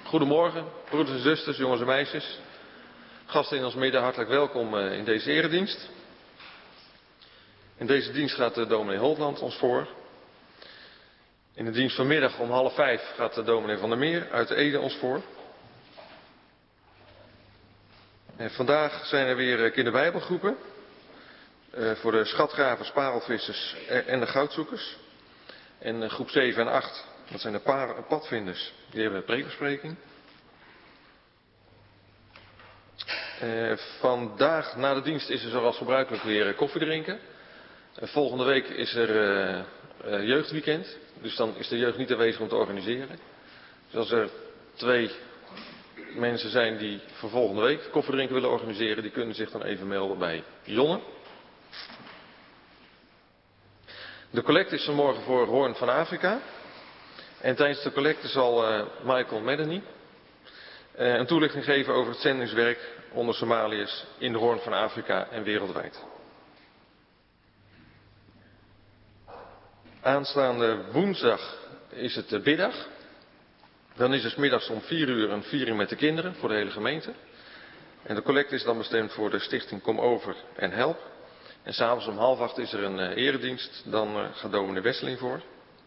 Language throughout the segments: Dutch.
Goedemorgen, broeders en zusters, jongens en meisjes. Gasten in ons midden, hartelijk welkom in deze eredienst. In deze dienst gaat dominee Holtland ons voor. In de dienst vanmiddag om 4:30 gaat dominee Van der Meer uit Ede ons voor. En vandaag zijn er weer kinderbijbelgroepen. Voor de schatgravers, parelvissers en de goudzoekers. En groep 7 en 8, dat zijn de padvinders, die hebben preekbespreking. Vandaag na de dienst is er zoals gebruikelijk weer koffie drinken. Volgende week is er jeugdweekend, dus dan is de jeugd niet aanwezig om te organiseren. Dus als er 2 mensen zijn die voor volgende week koffie drinken willen organiseren, die kunnen zich dan even melden bij Jonne. De collecte is vanmorgen voor Hoorn van Afrika. En tijdens de collecte zal Michael Medany een toelichting geven over het zendingswerk onder Somaliërs in de Hoorn van Afrika en wereldwijd. Aanstaande woensdag is het biddag. Dan is het 's middags om 4:00 een viering met de kinderen voor de hele gemeente. En de collecte is dan bestemd voor de stichting Kom Over en Help. En s'avonds om 7:30 is er een eredienst. Dan gaat dominee Wesseling voor.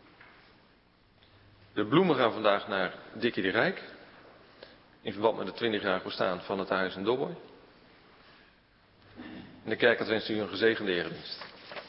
De bloemen gaan vandaag naar Dikkie de Rijk. In verband met het 20-jarig bestaan van het huis in Dobboy. En de kerk wenst u een gezegende eredienst.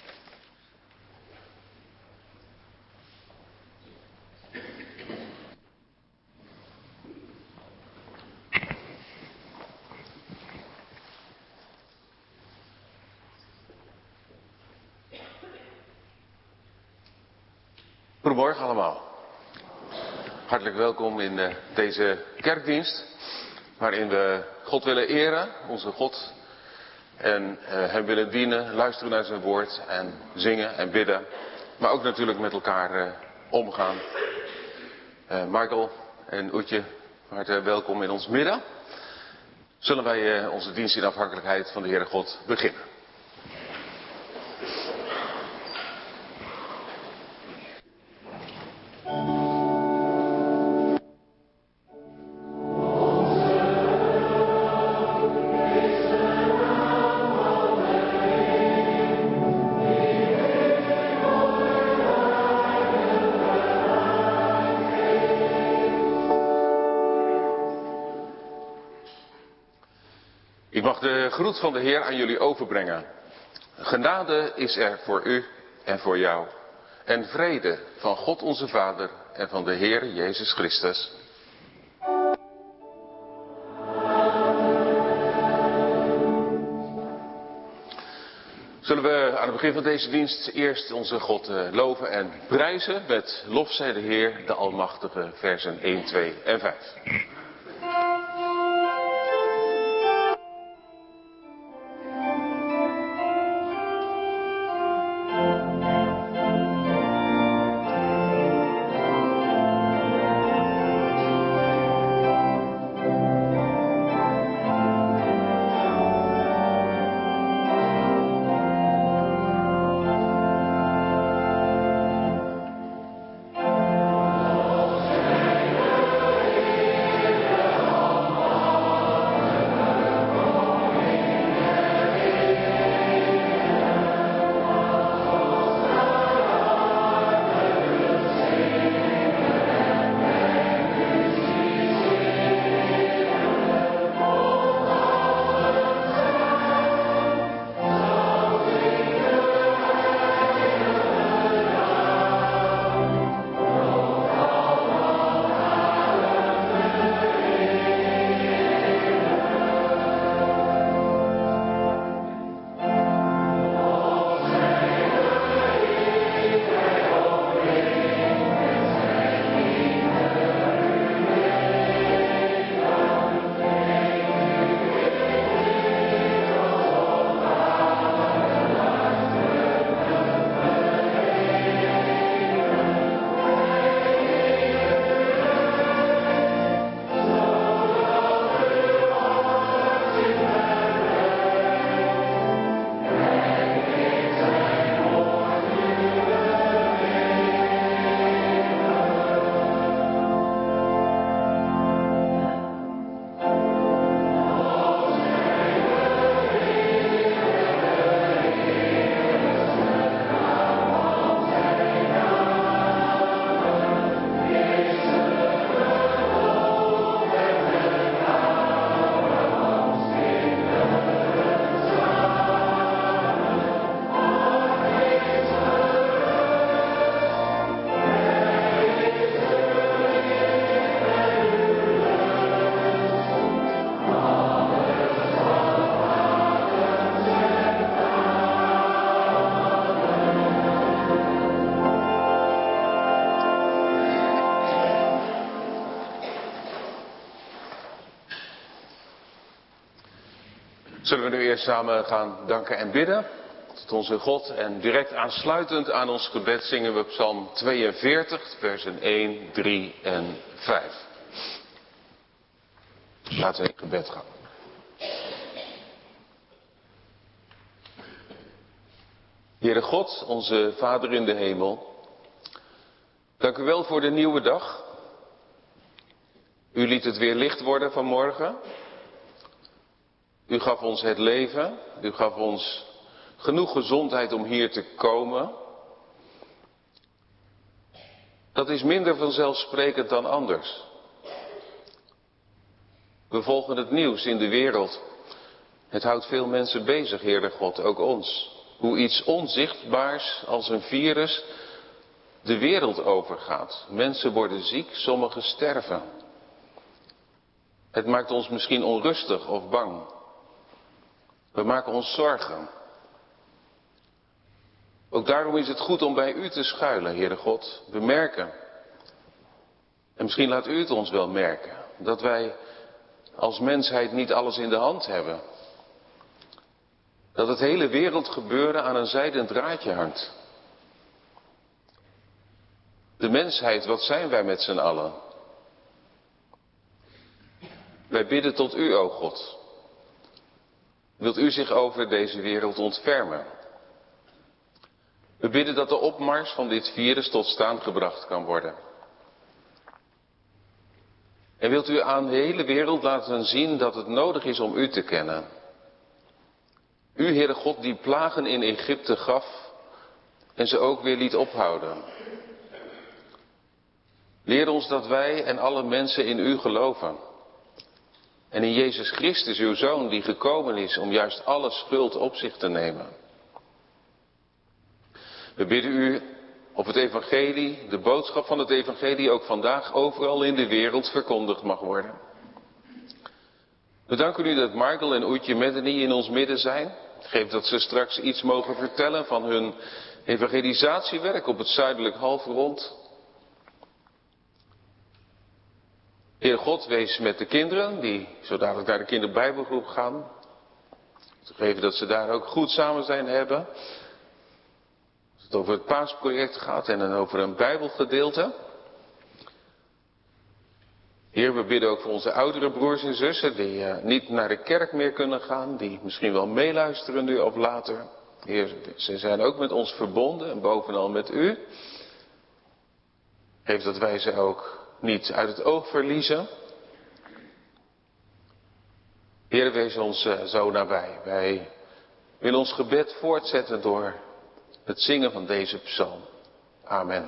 Goedemorgen allemaal. Hartelijk welkom in deze kerkdienst, waarin we God willen eren, onze God, en Hem willen dienen, luisteren naar zijn woord en zingen en bidden, maar ook natuurlijk met elkaar omgaan. Michael en Oetje, hartelijk welkom in ons midden. Zullen wij onze dienst in afhankelijkheid van de Heere God beginnen. Ik mag de groet van de Heer aan jullie overbrengen. Genade is er voor u en voor jou. En vrede van God onze Vader en van de Heer Jezus Christus. Zullen we aan het begin van deze dienst eerst onze God loven en prijzen met lof zij de Heer, de Almachtige, versen 1, 2 en 5. Zullen we nu eerst samen gaan danken en bidden tot onze God. En direct aansluitend aan ons gebed zingen we Psalm 42, versen 1, 3 en 5. Laten we in gebed gaan. Heere God, onze Vader in de hemel, dank u wel voor de nieuwe dag. U liet het weer licht worden vanmorgen. U gaf ons het leven. U gaf ons genoeg gezondheid om hier te komen. Dat is minder vanzelfsprekend dan anders. We volgen het nieuws in de wereld. Het houdt veel mensen bezig, Heere God, ook ons. Hoe iets onzichtbaars als een virus de wereld overgaat. Mensen worden ziek, sommigen sterven. Het maakt ons misschien onrustig of bang. We maken ons zorgen. Ook daarom is het goed om bij u te schuilen, Heere God. We merken, en misschien laat u het ons wel merken, dat wij als mensheid niet alles in de hand hebben. Dat het hele wereldgebeuren aan een zijden draadje hangt. De mensheid, wat zijn wij met z'n allen? Wij bidden tot u, o God. Wilt u zich over deze wereld ontfermen? We bidden dat de opmars van dit virus tot staan gebracht kan worden. En wilt u aan de hele wereld laten zien dat het nodig is om u te kennen. U, Heere God, die plagen in Egypte gaf en ze ook weer liet ophouden. Leer ons dat wij en alle mensen in u geloven. En in Jezus Christus, uw Zoon, die gekomen is om juist alle schuld op zich te nemen. We bidden u op het evangelie, de boodschap van het evangelie ook vandaag overal in de wereld verkondigd mag worden. We danken u dat Markel en Oetje Medeni in ons midden zijn. Geef dat ze straks iets mogen vertellen van hun evangelisatiewerk op het zuidelijk halfrond. Heer God, wees met de kinderen die zo dadelijk naar de kinderbijbelgroep gaan. Geef dat ze daar ook goed samen zijn hebben. Als het over het paasproject gaat en dan over een bijbelgedeelte. Heer, we bidden ook voor onze oudere broers en zussen die niet naar de kerk meer kunnen gaan. Die misschien wel meeluisteren nu of later. Heer, ze zijn ook met ons verbonden en bovenal met u. Geef dat wij ze ook niet uit het oog verliezen. Heer, wees ons zo nabij. Wij willen ons gebed voortzetten door het zingen van deze psalm. Amen.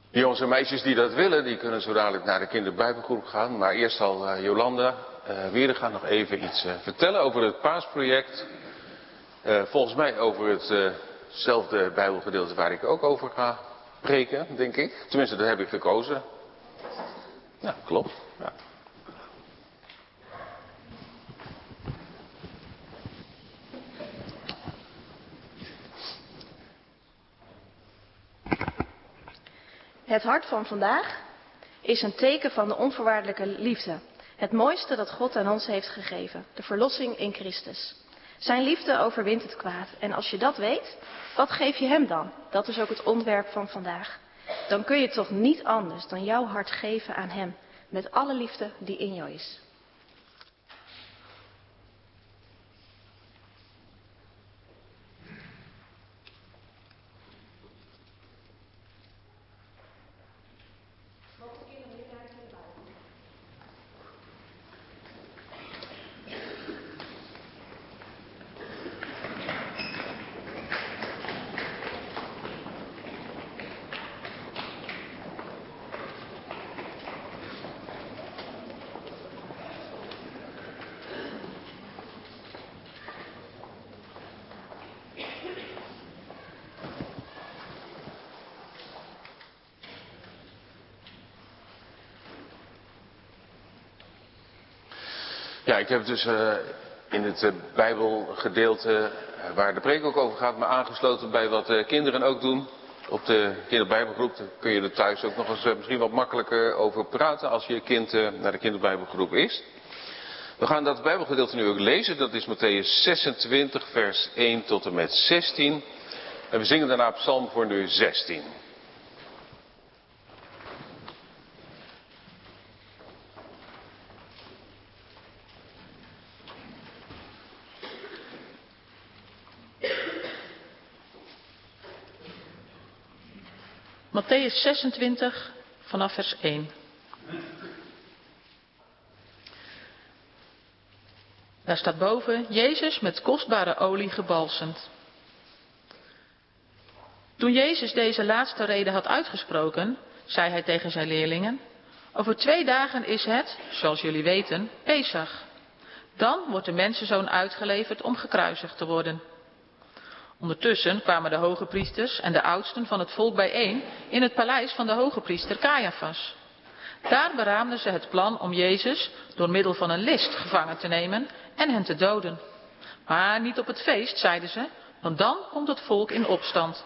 De jongens en meisjes die dat willen, die kunnen zo dadelijk naar de kinderbijbelgroep gaan. Maar eerst zal Jolanda Wieringa nog even iets vertellen over het paasproject. Volgens mij over hetzelfde bijbelgedeelte waar ik ook over ga preken, denk ik. Tenminste, dat heb ik gekozen. Ja, klopt. Ja. Het hart van vandaag is een teken van de onvoorwaardelijke liefde. Het mooiste dat God aan ons heeft gegeven. De verlossing in Christus. Zijn liefde overwint het kwaad. En als je dat weet, wat geef je hem dan? Dat is ook het onderwerp van vandaag. Dan kun je toch niet anders dan jouw hart geven aan hem. Met alle liefde die in jou is. Ja, ik heb dus in het Bijbelgedeelte waar de preek ook over gaat, me aangesloten bij wat de kinderen ook doen. Op de kinderbijbelgroep daar kun je er thuis ook nog eens misschien wat makkelijker over praten als je kind naar de kinderbijbelgroep is. We gaan dat Bijbelgedeelte nu ook lezen. Dat is Mattheüs 26 vers 1 tot en met 16. En we zingen daarna Psalm voor nu 16. Mattheüs 26 vanaf vers 1. Daar staat boven Jezus met kostbare olie gebalsemd. Toen Jezus deze laatste rede had uitgesproken, zei hij tegen zijn leerlingen: over 2 dagen is het, zoals jullie weten, Pesach. Dan wordt de mensenzoon uitgeleverd om gekruisigd te worden. Ondertussen kwamen de hogepriesters en de oudsten van het volk bijeen in het paleis van de hogepriester Caiaphas. Daar beraamden ze het plan om Jezus door middel van een list gevangen te nemen en hen te doden. Maar niet op het feest, zeiden ze, want dan komt het volk in opstand.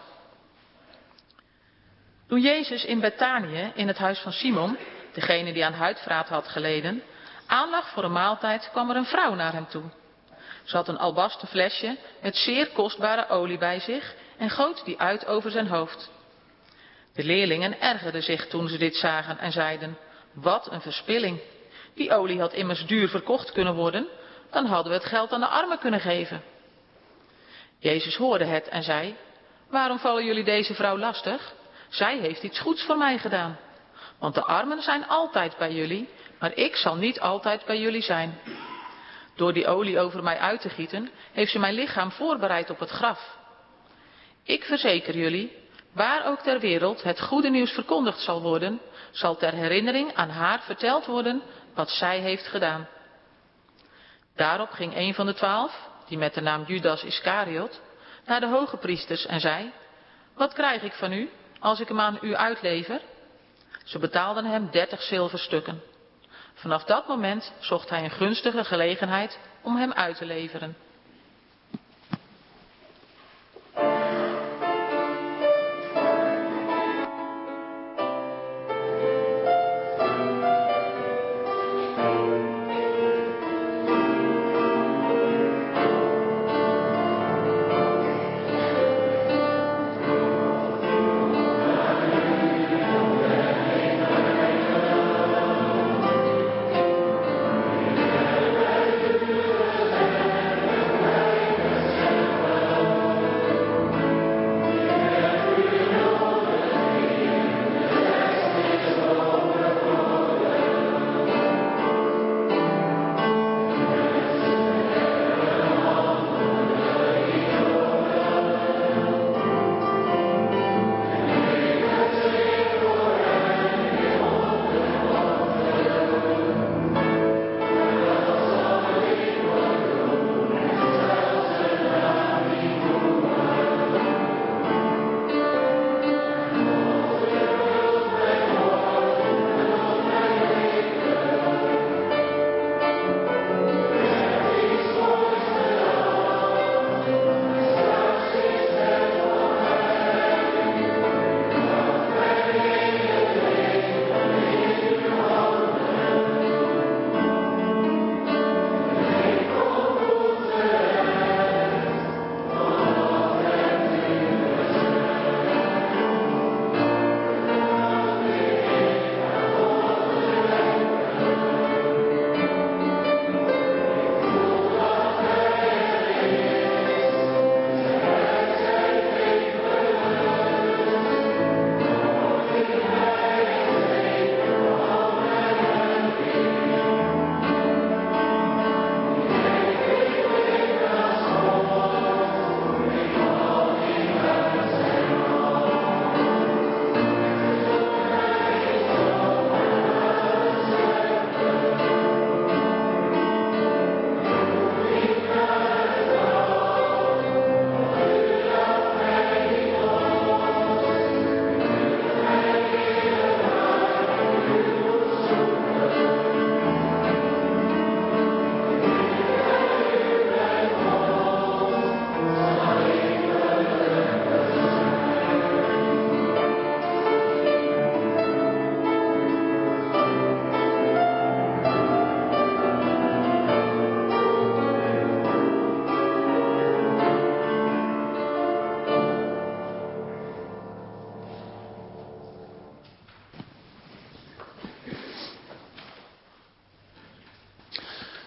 Toen Jezus in Betanië, in het huis van Simon, degene die aan huidvraat had geleden, aanlag voor een maaltijd, kwam er een vrouw naar hem toe. Ze had een albasten flesje met zeer kostbare olie bij zich en goot die uit over zijn hoofd. De leerlingen ergerden zich toen ze dit zagen en zeiden: wat een verspilling. Die olie had immers duur verkocht kunnen worden, dan hadden we het geld aan de armen kunnen geven. Jezus hoorde het en zei: waarom vallen jullie deze vrouw lastig? Zij heeft iets goeds voor mij gedaan. Want de armen zijn altijd bij jullie, maar ik zal niet altijd bij jullie zijn. Door die olie over mij uit te gieten, heeft ze mijn lichaam voorbereid op het graf. Ik verzeker jullie, waar ook ter wereld het goede nieuws verkondigd zal worden, zal ter herinnering aan haar verteld worden wat zij heeft gedaan. Daarop ging een van de 12, die met de naam Judas Iscariot, naar de hogepriesters en zei: wat krijg ik van u als ik hem aan u uitlever? Ze betaalden hem 30 zilverstukken. Vanaf dat moment zocht hij een gunstige gelegenheid om hem uit te leveren.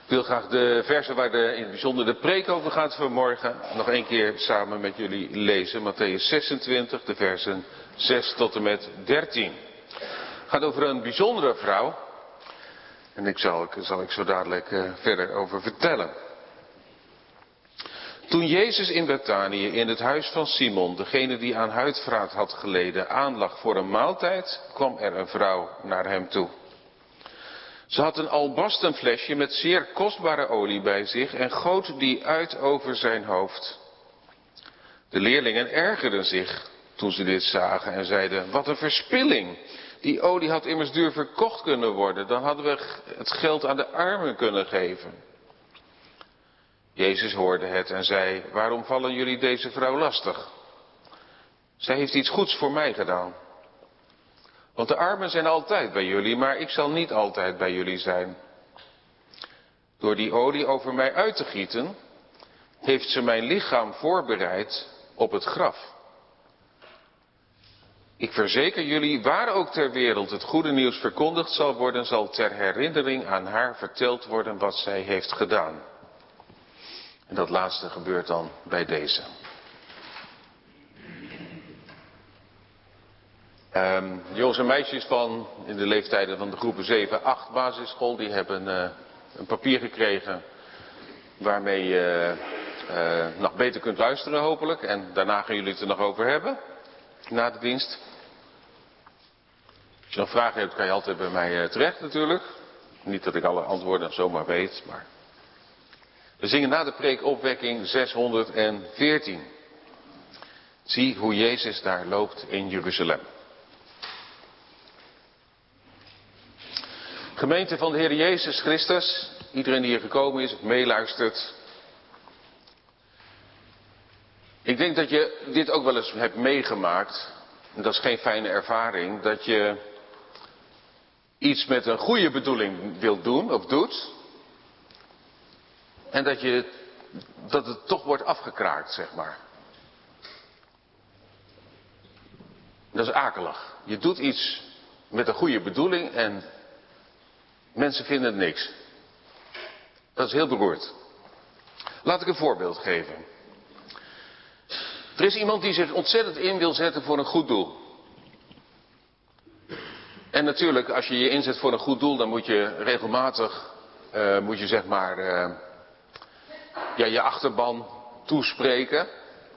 Ik wil graag de versen waar in het bijzonder de preek over gaat vanmorgen nog een keer samen met jullie lezen. Mattheüs 26, de versen 6 tot en met 13. Het gaat over een bijzondere vrouw. En daar zal ik zo dadelijk verder over vertellen. Toen Jezus in Betanië in het huis van Simon, degene die aan huidvraat had geleden, aanlag voor een maaltijd, kwam er een vrouw naar hem toe. Ze had een albasten flesje met zeer kostbare olie bij zich en goot die uit over zijn hoofd. De leerlingen ergerden zich toen ze dit zagen en zeiden: wat een verspilling! Die olie had immers duur verkocht kunnen worden, dan hadden we het geld aan de armen kunnen geven. Jezus hoorde het en zei: waarom vallen jullie deze vrouw lastig? Zij heeft iets goeds voor mij gedaan. Want de armen zijn altijd bij jullie, maar ik zal niet altijd bij jullie zijn. Door die olie over mij uit te gieten, heeft ze mijn lichaam voorbereid op het graf. Ik verzeker jullie, waar ook ter wereld het goede nieuws verkondigd zal worden, zal ter herinnering aan haar verteld worden wat zij heeft gedaan. En dat laatste gebeurt dan bij deze. Jongens en meisjes van in de leeftijden van de groepen 7, 8 basisschool, die hebben een papier gekregen waarmee je nog beter kunt luisteren hopelijk. En daarna gaan jullie het er nog over hebben, na de dienst. Als je nog vragen hebt, kan je altijd bij mij terecht natuurlijk. Niet dat ik alle antwoorden zomaar weet, maar... We zingen na de preek opwekking 614. Zie hoe Jezus daar loopt in Jeruzalem. Gemeente van de Heer Jezus Christus, iedereen die hier gekomen is of meeluistert. Ik denk dat je dit ook wel eens hebt meegemaakt. En dat is geen fijne ervaring. Dat je iets met een goede bedoeling wilt doen of doet. En dat het toch wordt afgekraakt, zeg maar. Dat is akelig. Je doet iets met een goede bedoeling en mensen vinden het niks. Dat is heel beroerd. Laat ik een voorbeeld geven. Er is iemand die zich ontzettend in wil zetten voor een goed doel. En natuurlijk, als je je inzet voor een goed doel, dan moet je regelmatig, je achterban toespreken.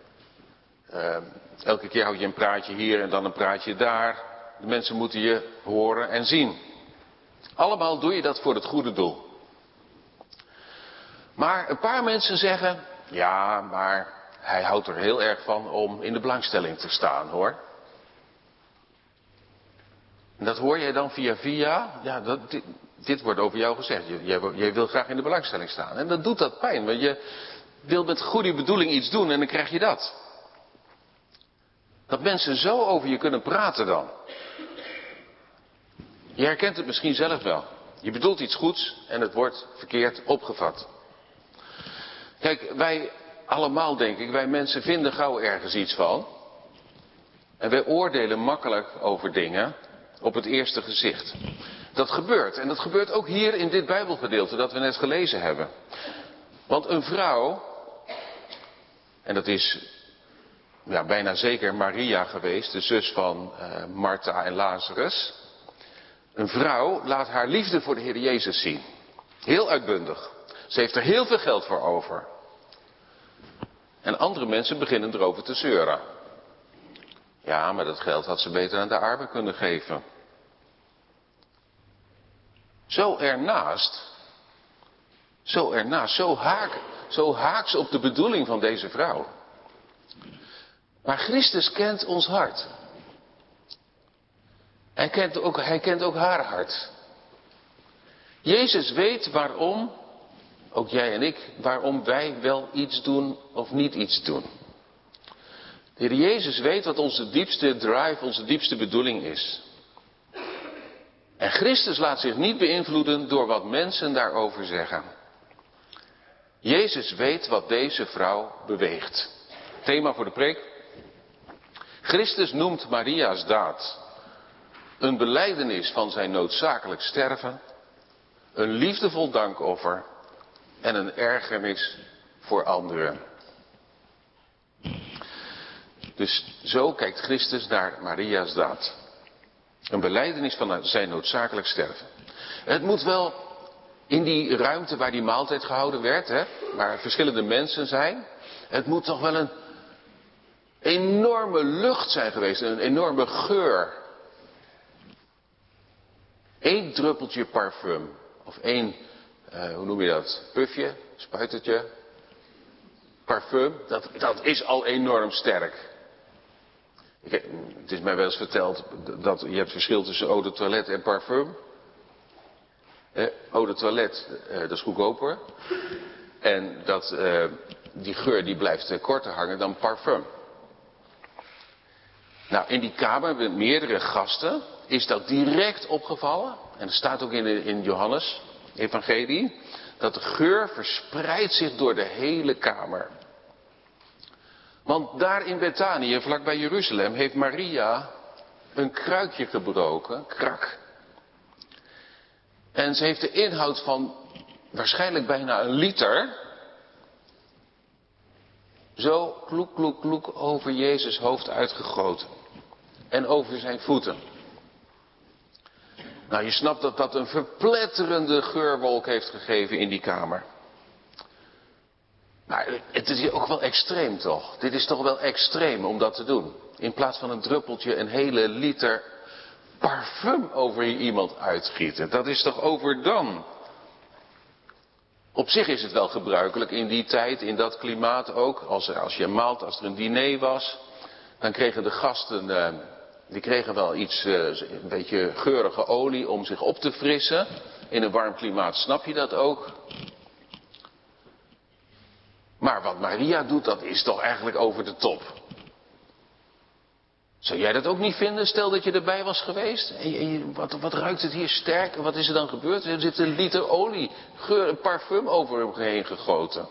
Elke keer houd je een praatje hier en dan een praatje daar. De mensen moeten je horen en zien. Allemaal doe je dat voor het goede doel. Maar een paar mensen zeggen: ja, maar hij houdt er heel erg van om in de belangstelling te staan, hoor. En dat hoor jij dan via. Ja, dit wordt over jou gezegd. Jij wil graag in de belangstelling staan. En dan doet dat pijn, want je wil met goede bedoeling iets doen en dan krijg je dat. Dat mensen zo over je kunnen praten dan. Je herkent het misschien zelf wel. Je bedoelt iets goeds en het wordt verkeerd opgevat. Kijk, wij allemaal, denk ik, wij mensen vinden gauw ergens iets van. En wij oordelen makkelijk over dingen op het eerste gezicht. Dat gebeurt. En dat gebeurt ook hier in dit Bijbelgedeelte dat we net gelezen hebben. Want een vrouw, en dat is bijna zeker Maria geweest, de zus van Martha en Lazarus. Een vrouw laat haar liefde voor de Heer Jezus zien. Heel uitbundig. Ze heeft er heel veel geld voor over. En andere mensen beginnen erover te zeuren. Ja, maar dat geld had ze beter aan de armen kunnen geven. Zo haaks op de bedoeling van deze vrouw. Maar Christus kent ons hart. Hij kent ook haar hart. Jezus weet waarom, ook jij en ik, waarom wij wel iets doen of niet iets doen. De Heer Jezus weet wat onze diepste drive, onze diepste bedoeling is. En Christus laat zich niet beïnvloeden door wat mensen daarover zeggen. Jezus weet wat deze vrouw beweegt. Thema voor de preek. Christus noemt Maria's daad een belijdenis van zijn noodzakelijk sterven, een liefdevol dankoffer en een ergernis voor anderen. Dus zo kijkt Christus naar Maria's daad. Een belijdenis van zijn noodzakelijk sterven. Het moet wel in die ruimte waar die maaltijd gehouden werd, hè, waar verschillende mensen zijn. Het moet toch wel een enorme lucht zijn geweest, een enorme geur. 1 druppeltje parfum, of 1, hoe noem je dat, pufje, spuitertje, parfum, dat is al enorm sterk. Het is mij wel eens verteld dat je hebt verschil tussen eau de toilette en parfum. Eau de toilette, dat is goedkoper. En die geur die blijft korter hangen dan parfum. Nou, in die kamer met meerdere gasten is dat direct opgevallen. En er staat ook in Johannes evangelie dat de geur verspreidt zich door de hele kamer. Want daar in Betanië, vlakbij Jeruzalem, heeft Maria een kruikje gebroken, krak. En ze heeft de inhoud van waarschijnlijk bijna 1 liter, zo kloek, kloek, kloek over Jezus' hoofd uitgegoten. En over zijn voeten. Nou, je snapt dat dat een verpletterende geurwolk heeft gegeven in die kamer. Maar het is hier ook wel extreem toch? Dit is toch wel extreem om dat te doen. In plaats van een druppeltje een hele liter parfum over iemand uitgieten. Dat is toch overdone? Op zich is het wel gebruikelijk in die tijd, in dat klimaat ook. Als je maalt, als er een diner was, dan kregen de gasten, die kregen wel iets, een beetje geurige olie om zich op te frissen. In een warm klimaat snap je dat ook. Maar wat Maria doet, dat is toch eigenlijk over de top. Zou jij dat ook niet vinden? Stel dat je erbij was geweest. Wat ruikt het hier sterk? En wat is er dan gebeurd? Er zit 1 liter olie, geur en parfum over hem heen gegoten.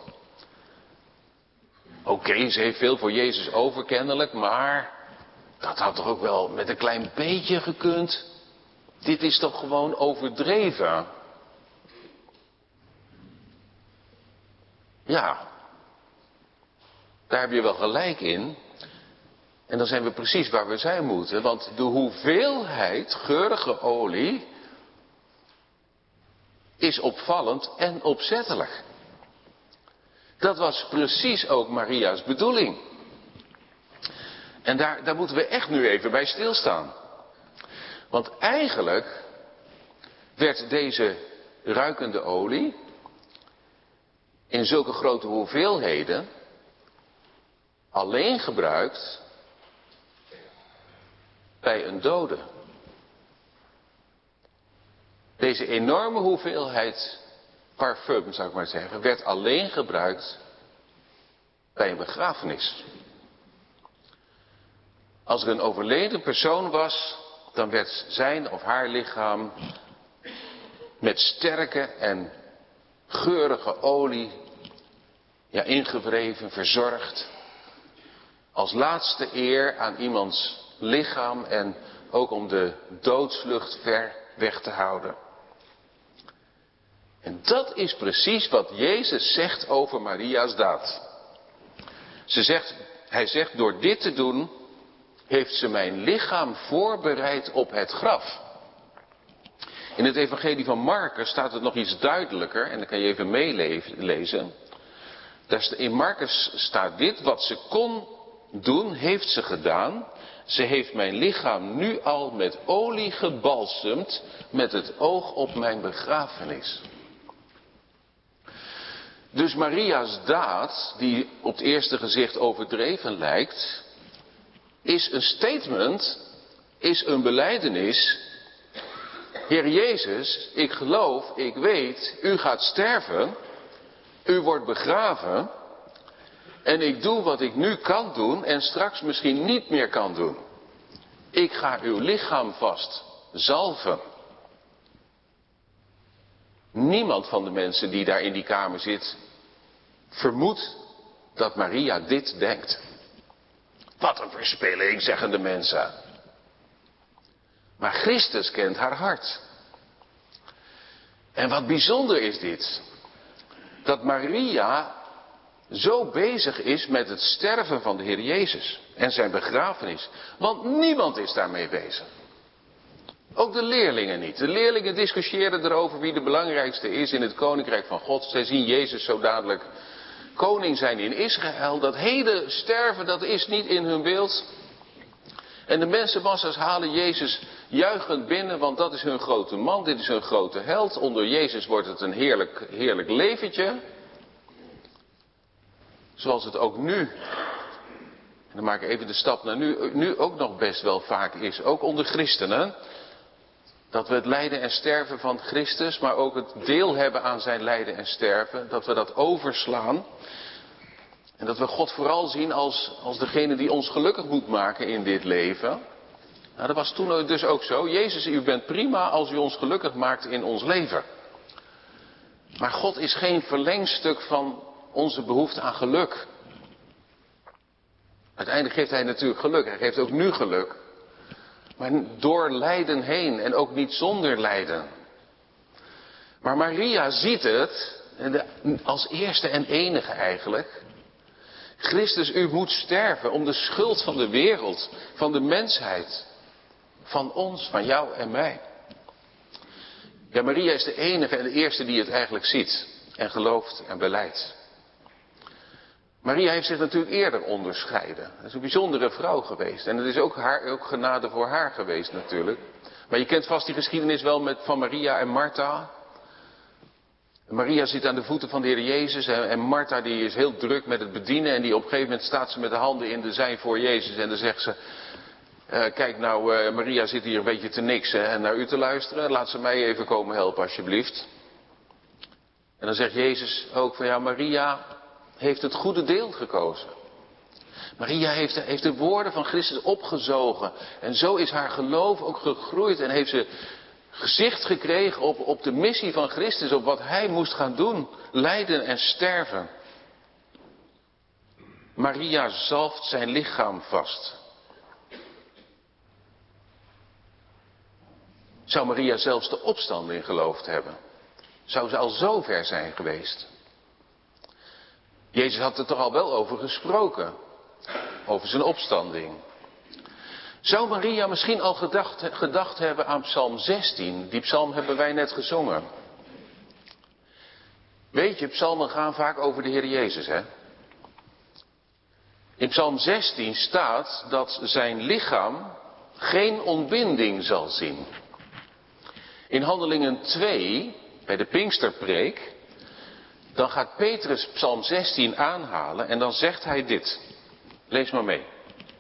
Oké, ze heeft veel voor Jezus over kennelijk, maar dat had toch ook wel met een klein beetje gekund? Dit is toch gewoon overdreven? Ja, daar heb je wel gelijk in. En dan zijn we precies waar we zijn moeten. Want de hoeveelheid geurige olie is opvallend en opzettelijk. Dat was precies ook Maria's bedoeling. En daar moeten we echt nu even bij stilstaan. Want eigenlijk werd deze ruikende olie in zulke grote hoeveelheden alleen gebruikt bij een dode. Deze enorme hoeveelheid parfum, zou ik maar zeggen, werd alleen gebruikt bij een begrafenis. Als er een overleden persoon was, dan werd zijn of haar lichaam met sterke en geurige olie ingewreven, verzorgd. Als laatste eer aan iemands lichaam en ook om de doodsvlucht ver weg te houden. En dat is precies wat Jezus zegt over Maria's daad. Hij zegt, door dit te doen, heeft ze mijn lichaam voorbereid op het graf. In het evangelie van Marcus staat het nog iets duidelijker, en dan kan je even meelezen. In Marcus staat dit, wat ze kon doen, heeft ze gedaan. Ze heeft mijn lichaam nu al met olie gebalsemd, met het oog op mijn begrafenis. Dus Maria's daad, die op het eerste gezicht overdreven lijkt, is een statement, is een belijdenis. Heer Jezus, ik geloof, ik weet, u gaat sterven, u wordt begraven en ik doe wat ik nu kan doen en straks misschien niet meer kan doen. Ik ga uw lichaam vast zalven. Niemand van de mensen die daar in die kamer zit vermoedt dat Maria dit denkt. Wat een verspilling, zeggen de mensen. Maar Christus kent haar hart. En wat bijzonder is dit. dat Maria zo bezig is met het sterven van de Heer Jezus en zijn begrafenis. Want niemand is daarmee bezig. Ook de leerlingen niet. De leerlingen discussiëren erover wie de belangrijkste is in het koninkrijk van God. Zij zien Jezus zo dadelijk koning zijn in Israël. Dat hele sterven, dat is niet in hun beeld. En de mensenmassa's halen Jezus juichend binnen, want dat is hun grote man, dit is hun grote held. Onder Jezus wordt het een heerlijk leventje. Zoals het ook nu, en dan maak ik even de stap naar nu ook nog best wel vaak is, ook onder christenen. Dat we het lijden en sterven van Christus, maar ook het deel hebben aan zijn lijden en sterven, dat we dat overslaan. En dat we God vooral zien als degene die ons gelukkig moet maken in dit leven. Nou, dat was toen dus ook zo. Jezus, u bent prima als u ons gelukkig maakt in ons leven. Maar God is geen verlengstuk van onze behoefte aan geluk. Uiteindelijk geeft hij natuurlijk geluk. Hij geeft ook nu geluk. Maar door lijden heen en ook niet zonder lijden. Maar Maria ziet het, als eerste en enige eigenlijk. Christus, u moet sterven om de schuld van de wereld, van de mensheid, van ons, van jou en mij. Ja, Maria is de enige en de eerste die het eigenlijk ziet en gelooft en belijdt. Maria heeft zich natuurlijk eerder onderscheiden. Dat is een bijzondere vrouw geweest. En het is ook genade voor haar geweest natuurlijk. Maar je kent vast die geschiedenis wel van Maria en Martha. Maria zit aan de voeten van de Heer Jezus en Martha die is heel druk met het bedienen. En die op een gegeven moment staat ze met de handen in de zij voor Jezus. En dan zegt ze, kijk nou Maria zit hier een beetje te niksen en naar u te luisteren. Laat ze mij even komen helpen alsjeblieft. En dan zegt Jezus ook van ja, Maria heeft het goede deel gekozen. Maria heeft de woorden van Christus opgezogen. En zo is haar geloof ook gegroeid. En heeft ze gezicht gekregen op de missie van Christus. Op wat hij moest gaan doen. Lijden en sterven. Maria zalft zijn lichaam vast. Zou Maria zelfs de opstanding geloofd hebben? Zou ze al zo ver zijn geweest? Jezus had er toch al wel over gesproken. Over zijn opstanding. Zou Maria misschien al gedacht hebben aan Psalm 16? Die psalm hebben wij net gezongen. Weet je, psalmen gaan vaak over de Heer Jezus, hè? In Psalm 16 staat dat zijn lichaam geen ontbinding zal zien. In Handelingen 2, bij de Pinksterpreek, dan gaat Petrus Psalm 16 aanhalen en dan zegt hij dit. Lees maar mee.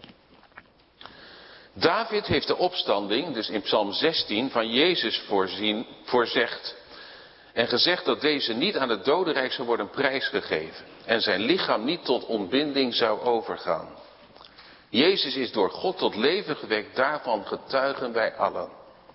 David heeft de opstanding, dus in Psalm 16, van Jezus voorzegd. En gezegd dat deze niet aan het dodenrijk zou worden prijsgegeven. En zijn lichaam niet tot ontbinding zou overgaan. Jezus is door God tot leven gewekt, daarvan getuigen wij allen.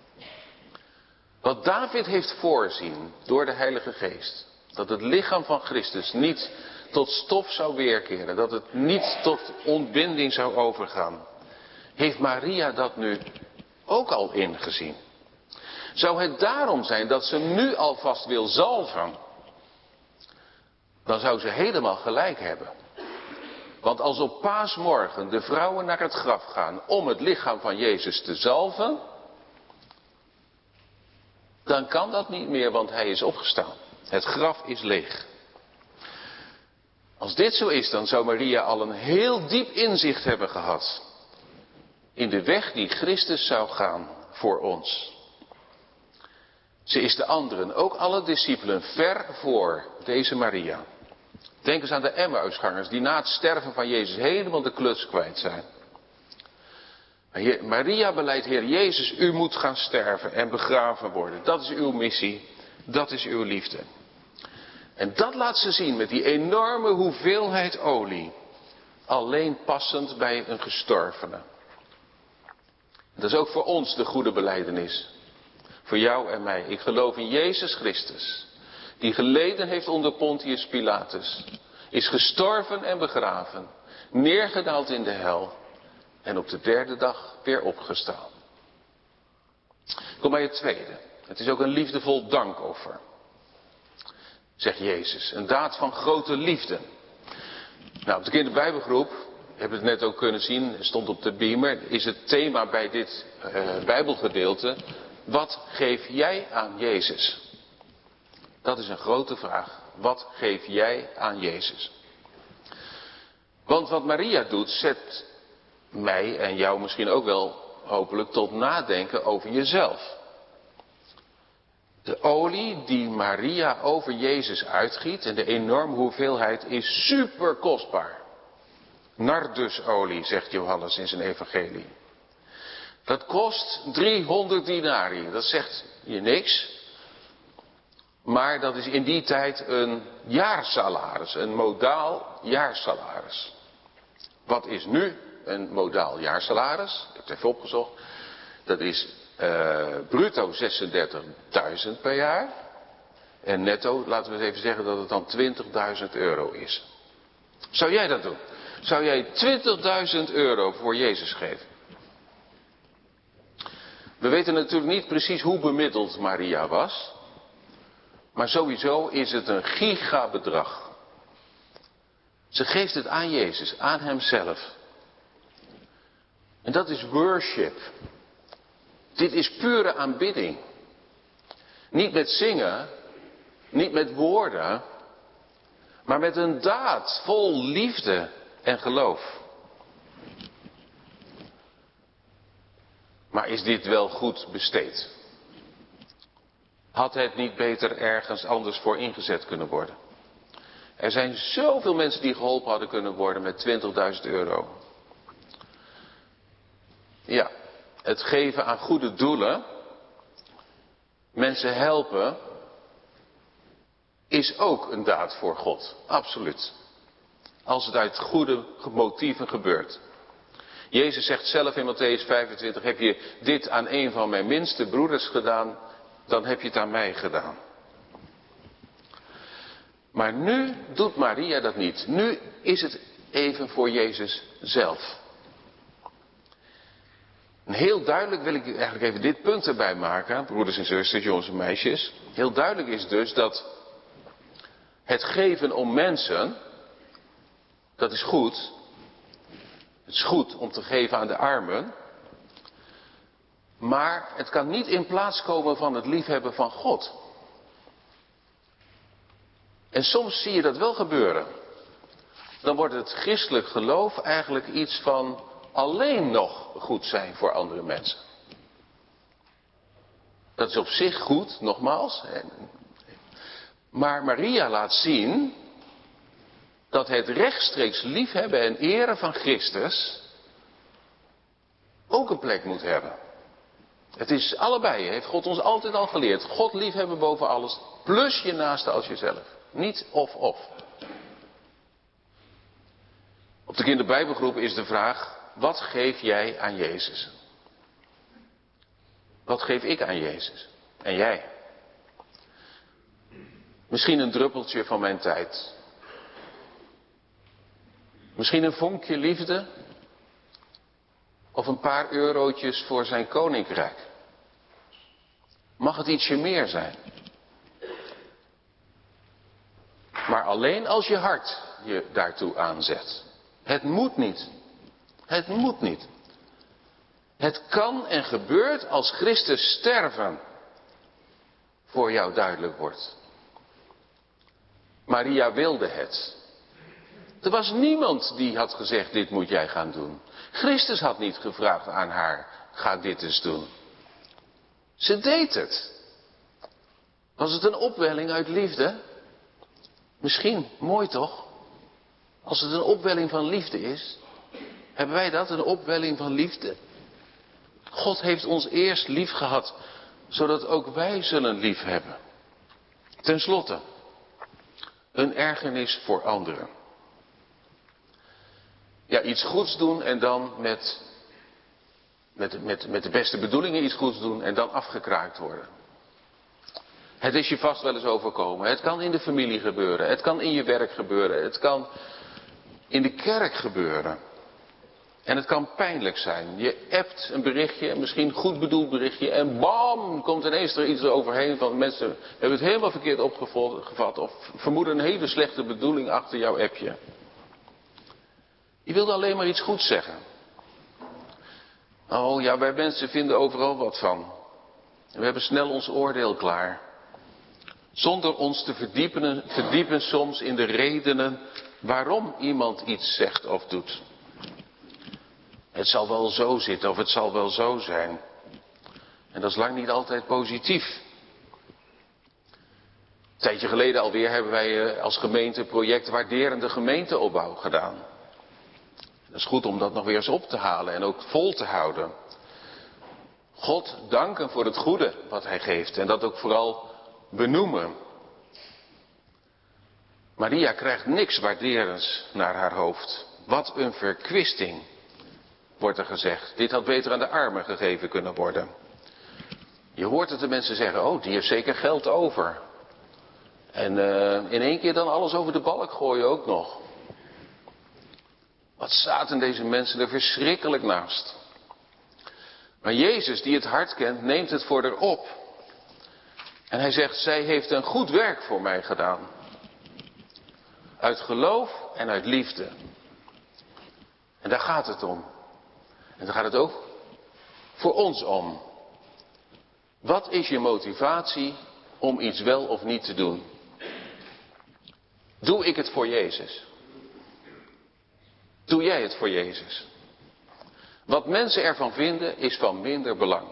Wat David heeft voorzien door de Heilige Geest. Dat het lichaam van Christus niet tot stof zou weerkeren. Dat het niet tot ontbinding zou overgaan. Heeft Maria dat nu ook al ingezien? Zou het daarom zijn dat ze nu alvast wil zalven? Dan zou ze helemaal gelijk hebben. Want als op paasmorgen de vrouwen naar het graf gaan om het lichaam van Jezus te zalven, dan kan dat niet meer, want hij is opgestaan. Het graf is leeg. Als dit zo is, dan zou Maria al een heel diep inzicht hebben gehad in de weg die Christus zou gaan voor ons. Ze is de anderen, ook alle discipelen, ver voor deze Maria. Denk eens aan de Emmausgangers die na het sterven van Jezus helemaal de kluts kwijt zijn. Maria beleidt, Heer Jezus, u moet gaan sterven en begraven worden. Dat is uw missie, dat is uw liefde. En dat laat ze zien met die enorme hoeveelheid olie. Alleen passend bij een gestorvene. Dat is ook voor ons de goede belijdenis. Voor jou en mij. Ik geloof in Jezus Christus. Die geleden heeft onder Pontius Pilatus. Is gestorven en begraven. Neergedaald in de hel. En op de derde dag weer opgestaan. Kom bij het tweede. Het is ook een liefdevol dankoffer. zegt Jezus. Een daad van grote liefde. Nou, op de kinderbijbelgroep, hebben we het net ook kunnen zien, stond op de beamer, is het thema bij dit Bijbelgedeelte: wat geef jij aan Jezus? Dat is een grote vraag. Wat geef jij aan Jezus? Want wat Maria doet, zet mij en jou misschien ook wel hopelijk tot nadenken over jezelf. De olie die Maria over Jezus uitgiet en de enorme hoeveelheid is super kostbaar. Nardusolie, zegt Johannes in zijn evangelie. Dat kost 300 dinari. Dat zegt je niks. Maar dat is in die tijd een jaarsalaris, een modaal jaarsalaris. Wat is nu een modaal jaarsalaris? Ik heb het even opgezocht. Dat is bruto 36.000 per jaar. En netto, laten we eens even zeggen dat het dan 20.000 euro is. Zou jij dat doen? Zou jij 20.000 euro voor Jezus geven? We weten natuurlijk niet precies hoe bemiddeld Maria was. Maar sowieso is het een gigabedrag. Ze geeft het aan Jezus, aan hemzelf. En dat is worship. Dit is pure aanbidding. Niet met zingen, niet met woorden, maar met een daad vol liefde en geloof. Maar is dit wel goed besteed? Had het niet beter ergens anders voor ingezet kunnen worden? Er zijn zoveel mensen die geholpen hadden kunnen worden met 20.000 euro. Ja, het geven aan goede doelen, mensen helpen, is ook een daad voor God. Absoluut. Als het uit goede motieven gebeurt. Jezus zegt zelf in Mattheüs 25, heb je dit aan een van mijn minste broeders gedaan, dan heb je het aan mij gedaan. Maar nu doet Maria dat niet. Nu is het even voor Jezus zelf. En heel duidelijk wil ik eigenlijk even dit punt erbij maken, broeders en zusters, jongens en meisjes. Heel duidelijk is dus dat het geven om mensen, dat is goed. Het is goed om te geven aan de armen. Maar het kan niet in plaats komen van het liefhebben van God. En soms zie je dat wel gebeuren. Dan wordt het christelijk geloof eigenlijk iets van alleen nog goed zijn voor andere mensen. Dat is op zich goed, nogmaals. Maar Maria laat zien dat het rechtstreeks liefhebben en eren van Christus ook een plek moet hebben. Het is allebei, heeft God ons altijd al geleerd. God liefhebben boven alles, plus je naaste als jezelf. Niet of. Op de kinderbijbelgroep is de vraag, wat geef jij aan Jezus? Wat geef ik aan Jezus? En jij? Misschien een druppeltje van mijn tijd. Misschien een vonkje liefde. Of een paar eurotjes voor zijn koninkrijk. Mag het ietsje meer zijn. Maar alleen als je hart je daartoe aanzet. Het moet niet. Het moet niet. Het kan en gebeurt als Christus sterven voor jou duidelijk wordt. Maria wilde het. Er was niemand die had gezegd, dit moet jij gaan doen. Christus had niet gevraagd aan haar, ga dit eens doen. Ze deed het. Was het een opwelling uit liefde? Misschien, mooi toch? Als het een opwelling van liefde is. Hebben wij dat, een opwelling van liefde? God heeft ons eerst lief gehad, zodat ook wij zullen lief hebben. Ten slotte, een ergernis voor anderen. Ja, iets goeds doen en dan met de beste bedoelingen iets goeds doen en dan afgekraakt worden. Het is je vast wel eens overkomen. Het kan in de familie gebeuren. Het kan in je werk gebeuren. Het kan in de kerk gebeuren. En het kan pijnlijk zijn. Je appt een berichtje, misschien een goed bedoeld berichtje, en bam, komt ineens er iets eroverheen van mensen hebben het helemaal verkeerd opgevat of vermoeden een hele slechte bedoeling achter jouw appje. Je wilde alleen maar iets goeds zeggen. Oh ja, wij mensen vinden overal wat van. We hebben snel ons oordeel klaar. Zonder ons te verdiepen soms in de redenen waarom iemand iets zegt of doet. Het zal wel zo zitten of het zal wel zo zijn. En dat is lang niet altijd positief. Een tijdje geleden alweer hebben wij als gemeente een project waarderende gemeenteopbouw gedaan. Het is goed om dat nog weer eens op te halen en ook vol te houden. God danken voor het goede wat hij geeft en dat ook vooral benoemen. Maria krijgt niks waarderends naar haar hoofd. Wat een verkwisting, wordt er gezegd. Dit had beter aan de armen gegeven kunnen worden. Je hoort het de mensen zeggen, oh, die heeft zeker geld over. En in één keer dan alles over de balk gooien ook nog. Wat zaten deze mensen er verschrikkelijk naast. Maar Jezus, die het hart kent, neemt het voor haar op. En hij zegt, zij heeft een goed werk voor mij gedaan. Uit geloof en uit liefde. En daar gaat het om. En daar gaat het ook voor ons om. Wat is je motivatie om iets wel of niet te doen? Doe ik het voor Jezus? Doe jij het voor Jezus? Wat mensen ervan vinden is van minder belang.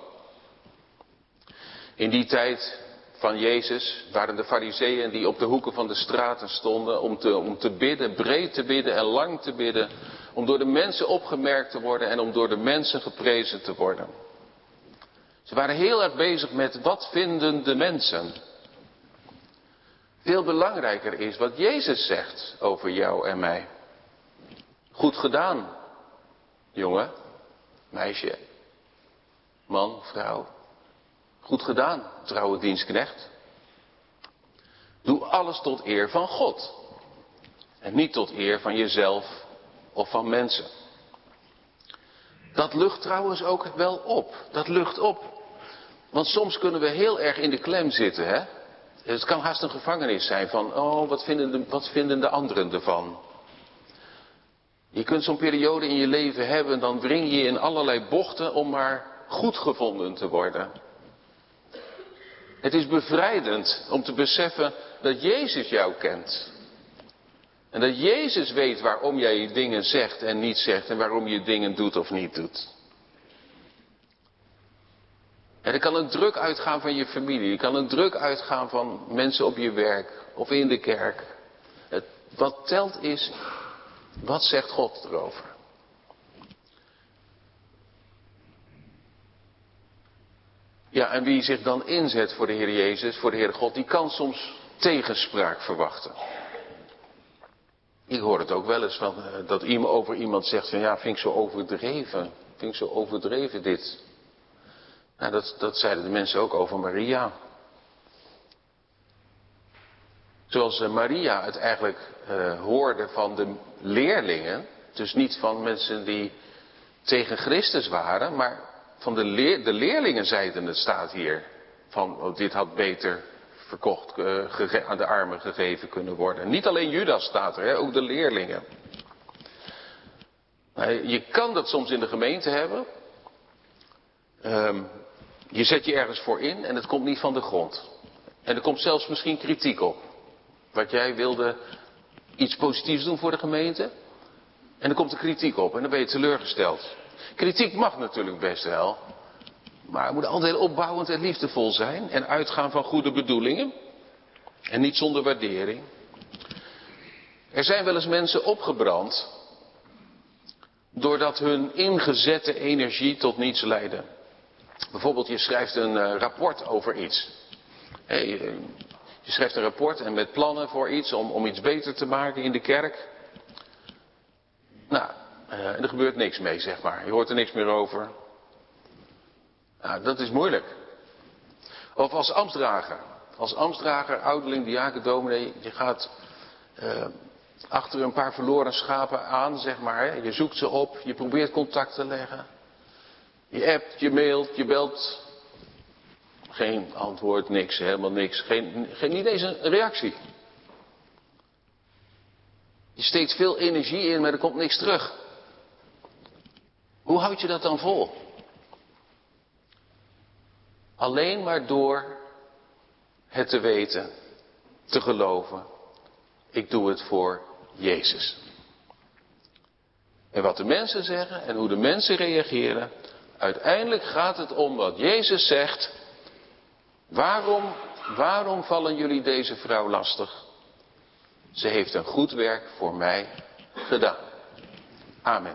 In die tijd van Jezus waren de Farizeeën die op de hoeken van de straten stonden om te bidden, breed te bidden en lang te bidden. Om door de mensen opgemerkt te worden en om door de mensen geprezen te worden. Ze waren heel erg bezig met wat vinden de mensen. Veel belangrijker is wat Jezus zegt over jou en mij. Goed gedaan, jongen, meisje, man, vrouw. Goed gedaan, trouwe dienstknecht. Doe alles tot eer van God. En niet tot eer van jezelf of van mensen. Dat lucht trouwens ook wel op. Dat lucht op. Want soms kunnen we heel erg in de klem zitten, hè. Het kan haast een gevangenis zijn van, oh, wat vinden de anderen ervan? Je kunt zo'n periode in je leven hebben, dan wring je je in allerlei bochten om maar goed gevonden te worden. Het is bevrijdend om te beseffen dat Jezus jou kent. En dat Jezus weet waarom jij dingen zegt en niet zegt en waarom je dingen doet of niet doet. En er kan een druk uitgaan van je familie, er kan een druk uitgaan van mensen op je werk of in de kerk. Wat telt is, wat zegt God erover? Ja, en wie zich dan inzet voor de Heer Jezus, voor de Heer God, die kan soms tegenspraak verwachten. Ik hoor het ook wel eens van, dat iemand over iemand zegt van, ja, vind ik zo overdreven. Vind ik zo overdreven dit. Nou, dat zeiden de mensen ook over Maria. Zoals Maria het eigenlijk hoorde van de leerlingen. Dus niet van mensen die tegen Christus waren. Maar van de leerlingen zeiden, het staat hier. Van, oh, dit had beter verkocht, aan de armen gegeven kunnen worden. Niet alleen Judas staat er, hè, ook de leerlingen. Je kan dat soms in de gemeente hebben. Je zet je ergens voor in en het komt niet van de grond. En er komt zelfs misschien kritiek op. Wat jij wilde iets positiefs doen voor de gemeente. En er komt er kritiek op en dan ben je teleurgesteld. Kritiek mag natuurlijk best wel. Maar het moet altijd opbouwend en liefdevol zijn. En uitgaan van goede bedoelingen. En niet zonder waardering. Er zijn wel eens mensen opgebrand. Doordat hun ingezette energie tot niets leidde. Bijvoorbeeld je schrijft een rapport over iets. Je schrijft een rapport en met plannen voor iets om iets beter te maken in de kerk. Nou, en er gebeurt niks mee, zeg maar. Je hoort er niks meer over. Nou, dat is moeilijk. Of als ambtsdrager. Als ambtsdrager, ouderling, diaken, dominee. Je gaat achter een paar verloren schapen aan, zeg maar. Je zoekt ze op, je probeert contact te leggen. Je appt, je mailt, je belt. Geen antwoord, niks, helemaal niks. Niet eens een reactie. Je steekt veel energie in, maar er komt niks terug. Hoe houd je dat dan vol? Alleen maar door het te weten, te geloven. Ik doe het voor Jezus. En wat de mensen zeggen en hoe de mensen reageren. Uiteindelijk gaat het om wat Jezus zegt. Waarom vallen jullie deze vrouw lastig? Ze heeft een goed werk voor mij gedaan. Amen.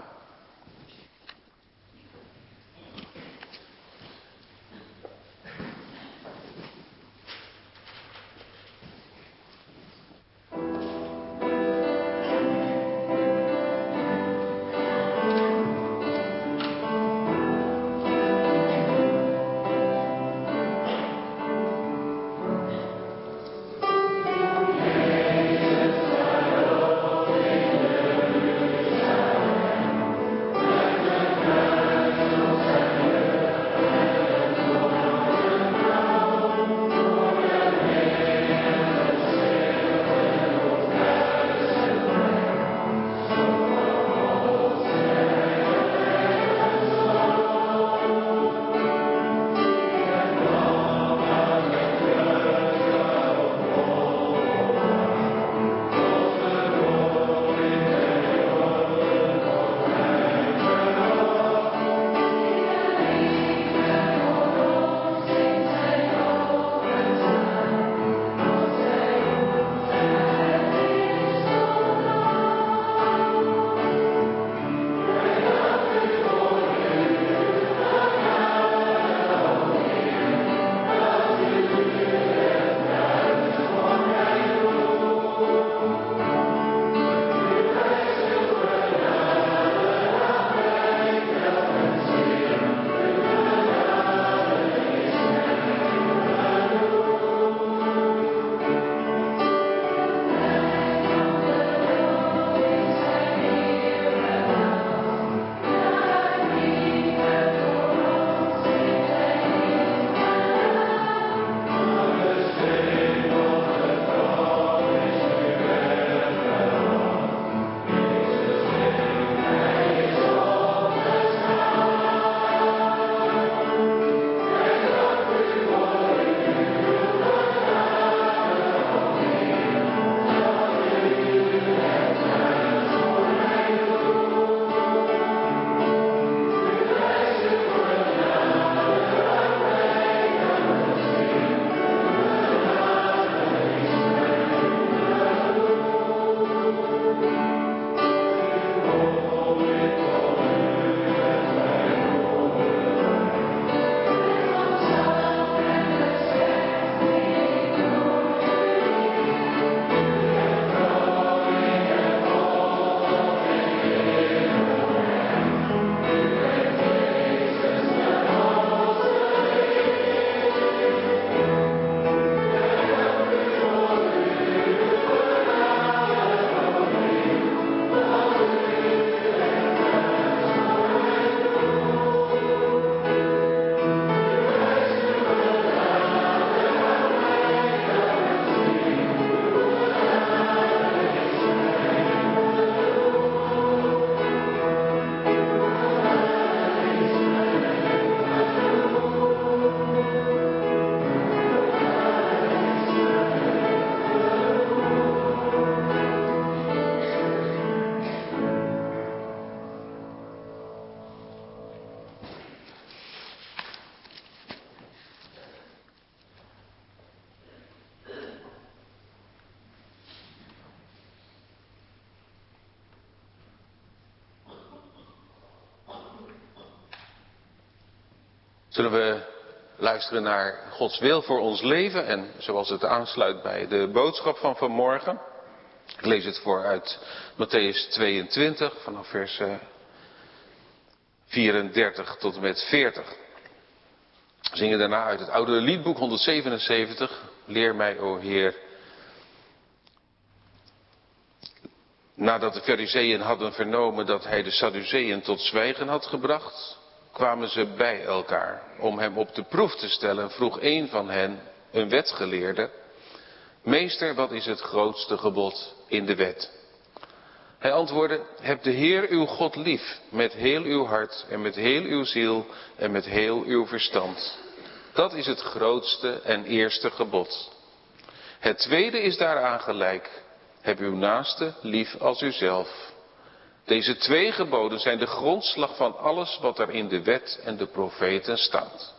Zullen we luisteren naar Gods wil voor ons leven en zoals het aansluit bij de boodschap van vanmorgen. Ik lees het voor uit Mattheüs 22 vanaf vers 34 tot en met 40. We zingen daarna uit het oude liedboek 177. Leer mij, o Heer, Nadat de Farizeeën hadden vernomen dat hij de Sadduceeën tot zwijgen had gebracht, kwamen ze bij elkaar. Om hem op de proef te stellen vroeg een van hen, een wetgeleerde: Meester, wat is het grootste gebod in de wet? Hij antwoordde: Heb de Heer uw God lief met heel uw hart en met heel uw ziel en met heel uw verstand. Dat is het grootste en eerste gebod. Het tweede is daaraan gelijk. Heb uw naaste lief als uzelf. Deze 2 geboden zijn de grondslag van alles wat er in de wet en de profeten staat.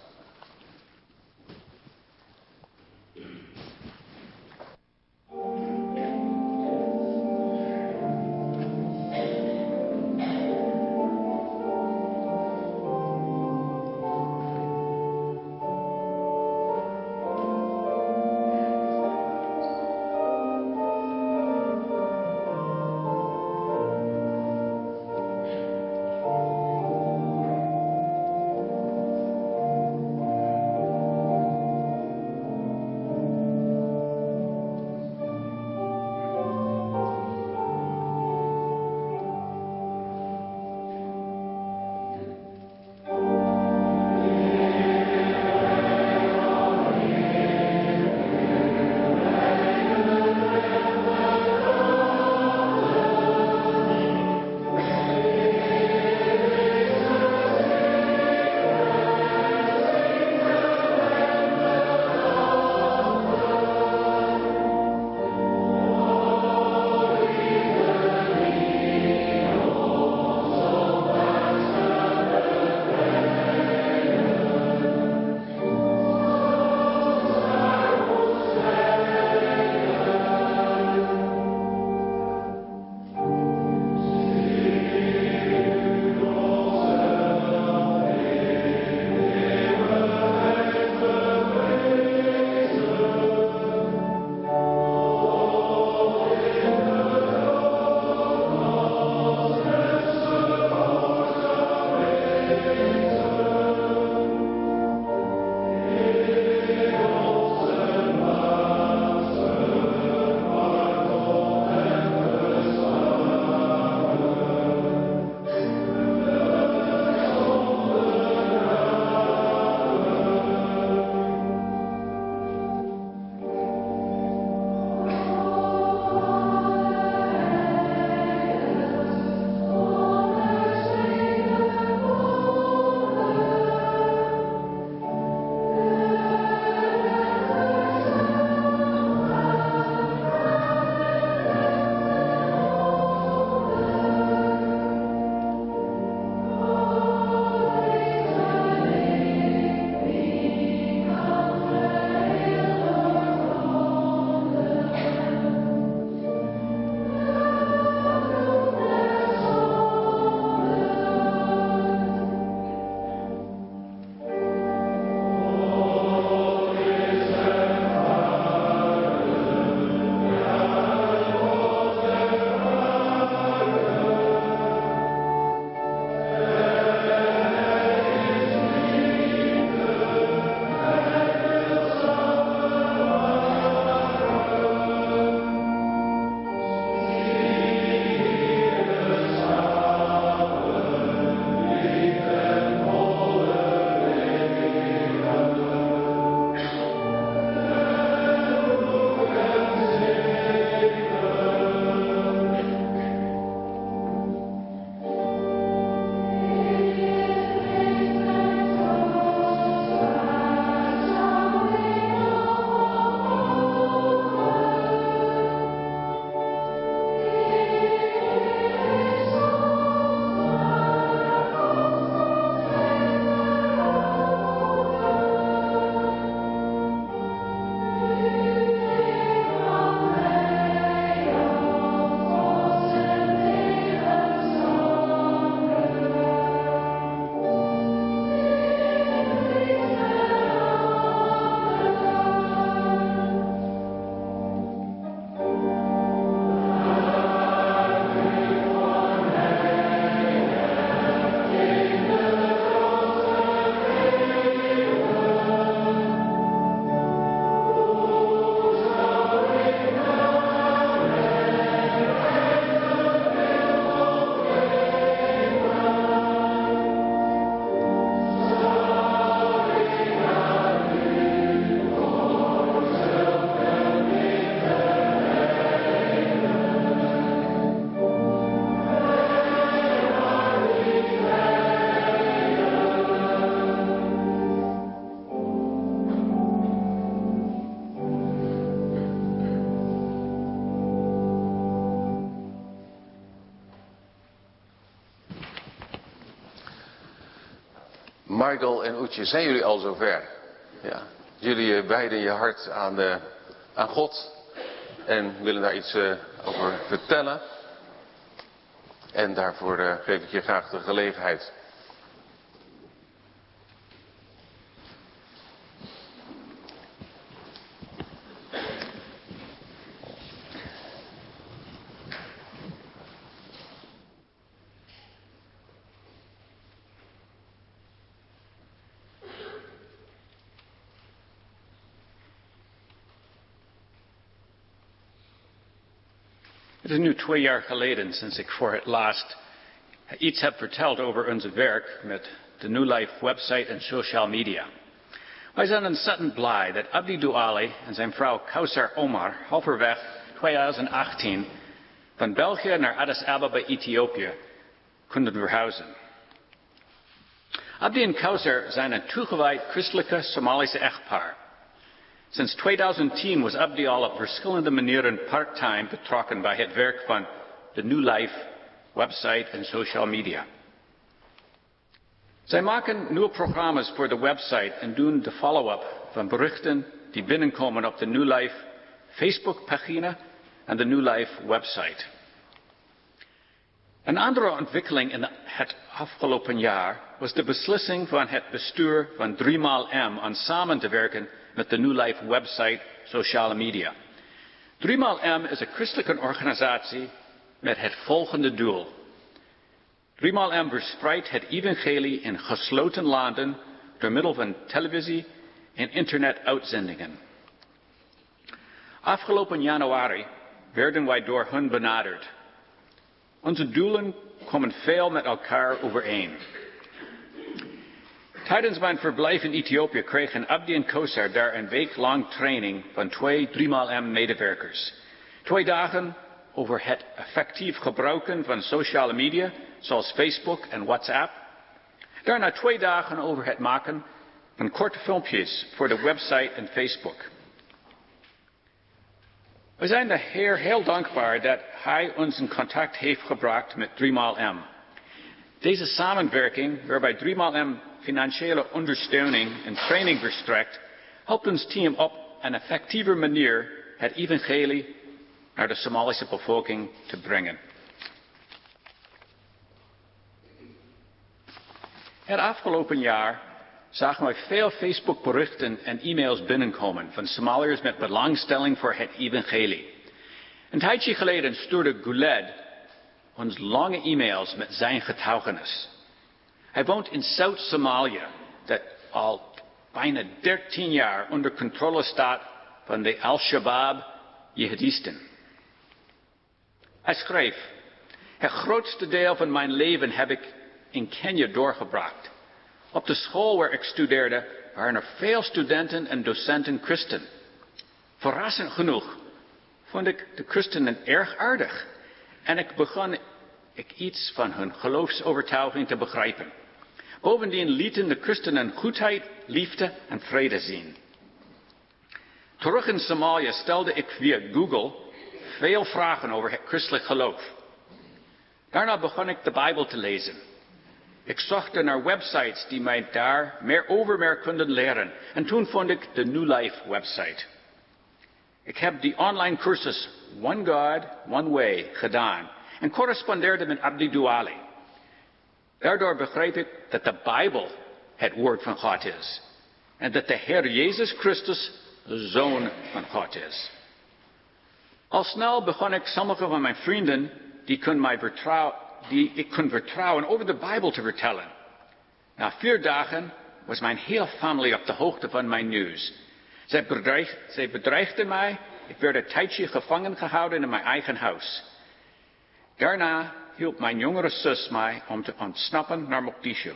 Michael en Oetje, zijn jullie al zover? Ja. Jullie wijden je hart aan God en willen daar iets over vertellen. En daarvoor geef ik je graag de gelegenheid. Het is nu 2 jaar geleden sinds ik voor het laatst iets heb verteld over ons werk met de New Life website en social media. Wij zijn ontzettend blij dat Abdi Douali en zijn vrouw Kausar Omar halverwege 2018 van België naar Addis Ababa, Ethiopië, konden verhuizen. Abdi en Kausar zijn een toegewijd christelijke Somalische echtpaar. Sinds 2010 was Abdi al op verschillende manieren part-time betrokken bij het werk van de New Life website en social media. Zij maken nieuwe programma's voor de website en doen de follow-up van berichten die binnenkomen op de New Life Facebookpagina en de New Life website. Een andere ontwikkeling in het afgelopen jaar was de beslissing van het bestuur van 3XM om samen te werken met de New Life website, sociale media. 3XM is een christelijke organisatie met het volgende doel. 3XM verspreidt het evangelie in gesloten landen door middel van televisie en internetuitzendingen. Afgelopen januari werden wij door hen benaderd. Onze doelen komen veel met elkaar overeen. Tijdens mijn verblijf in Ethiopië kregen Abdi en Kausar daar een week lang training van 2 3XM medewerkers. 2 dagen over het effectief gebruiken van sociale media, zoals Facebook en WhatsApp. Daarna 2 dagen over het maken van korte filmpjes voor de website en Facebook. We zijn de Heer heel dankbaar dat Hij ons in contact heeft gebracht met 3XM. Deze samenwerking, waarbij 3XM financiële ondersteuning en training verstrekt, helpt ons team op een effectieve manier het evangelie naar de Somalische bevolking te brengen. Het afgelopen jaar zagen wij veel Facebook-berichten en e-mails binnenkomen van Somaliërs met belangstelling voor het evangelie. Een tijdje geleden stuurde Guled ons lange e-mails met zijn getuigenis. Hij woont in Zuid-Somalië, dat al bijna 13 jaar onder controle staat van de Al-Shabaab-jihadisten. Hij schreef: het grootste deel van mijn leven heb ik in Kenia doorgebracht. Op de school waar ik studeerde waren er veel studenten en docenten christen. Verrassend genoeg vond ik de christenen erg aardig en begon iets van hun geloofsovertuiging te begrijpen. Bovendien lieten de christenen goedheid, liefde en vrede zien. Terug in Somalië stelde ik via Google veel vragen over het christelijk geloof. Daarna begon ik de Bijbel te lezen. Ik zocht naar websites die mij daar meer konden leren. En toen vond ik de New Life website. Ik heb die online cursus One God, One Way gedaan en correspondeerde met Abdi Douali. Daardoor begreep ik dat de Bijbel het woord van God is. En dat de Heer Jezus Christus de Zoon van God is. Al snel begon ik sommige van mijn vrienden die ik kon vertrouwen over de Bijbel te vertellen. Na 4 dagen was mijn hele familie op de hoogte van mijn nieuws. Zij bedreigden mij. Ik werd een tijdje gevangen gehouden in mijn eigen huis. Daarna hielp mijn jongere zus mij om te ontsnappen naar Mogadishu.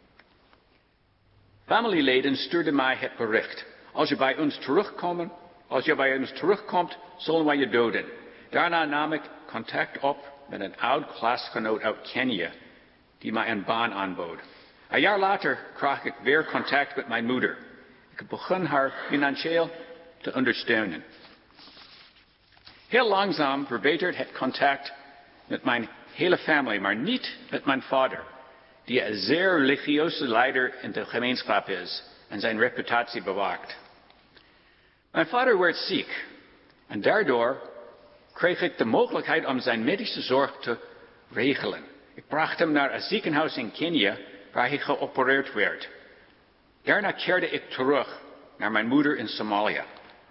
Familieleden stuurden mij het bericht: als je bij ons terugkomt, zullen wij je doden. Daarna nam ik contact op met een oud klasgenoot uit Kenia, die mij een baan aanbood. Een jaar later kreeg ik weer contact met mijn moeder. Ik begon haar financieel te ondersteunen. Heel langzaam verbeterde het contact met mijn hele familie, maar niet met mijn vader, die een zeer religieuze leider in de gemeenschap is en zijn reputatie bewaakt. Mijn vader werd ziek en daardoor kreeg ik de mogelijkheid om zijn medische zorg te regelen. Ik bracht hem naar een ziekenhuis in Kenia waar hij geopereerd werd. Daarna keerde ik terug naar mijn moeder in Somalië.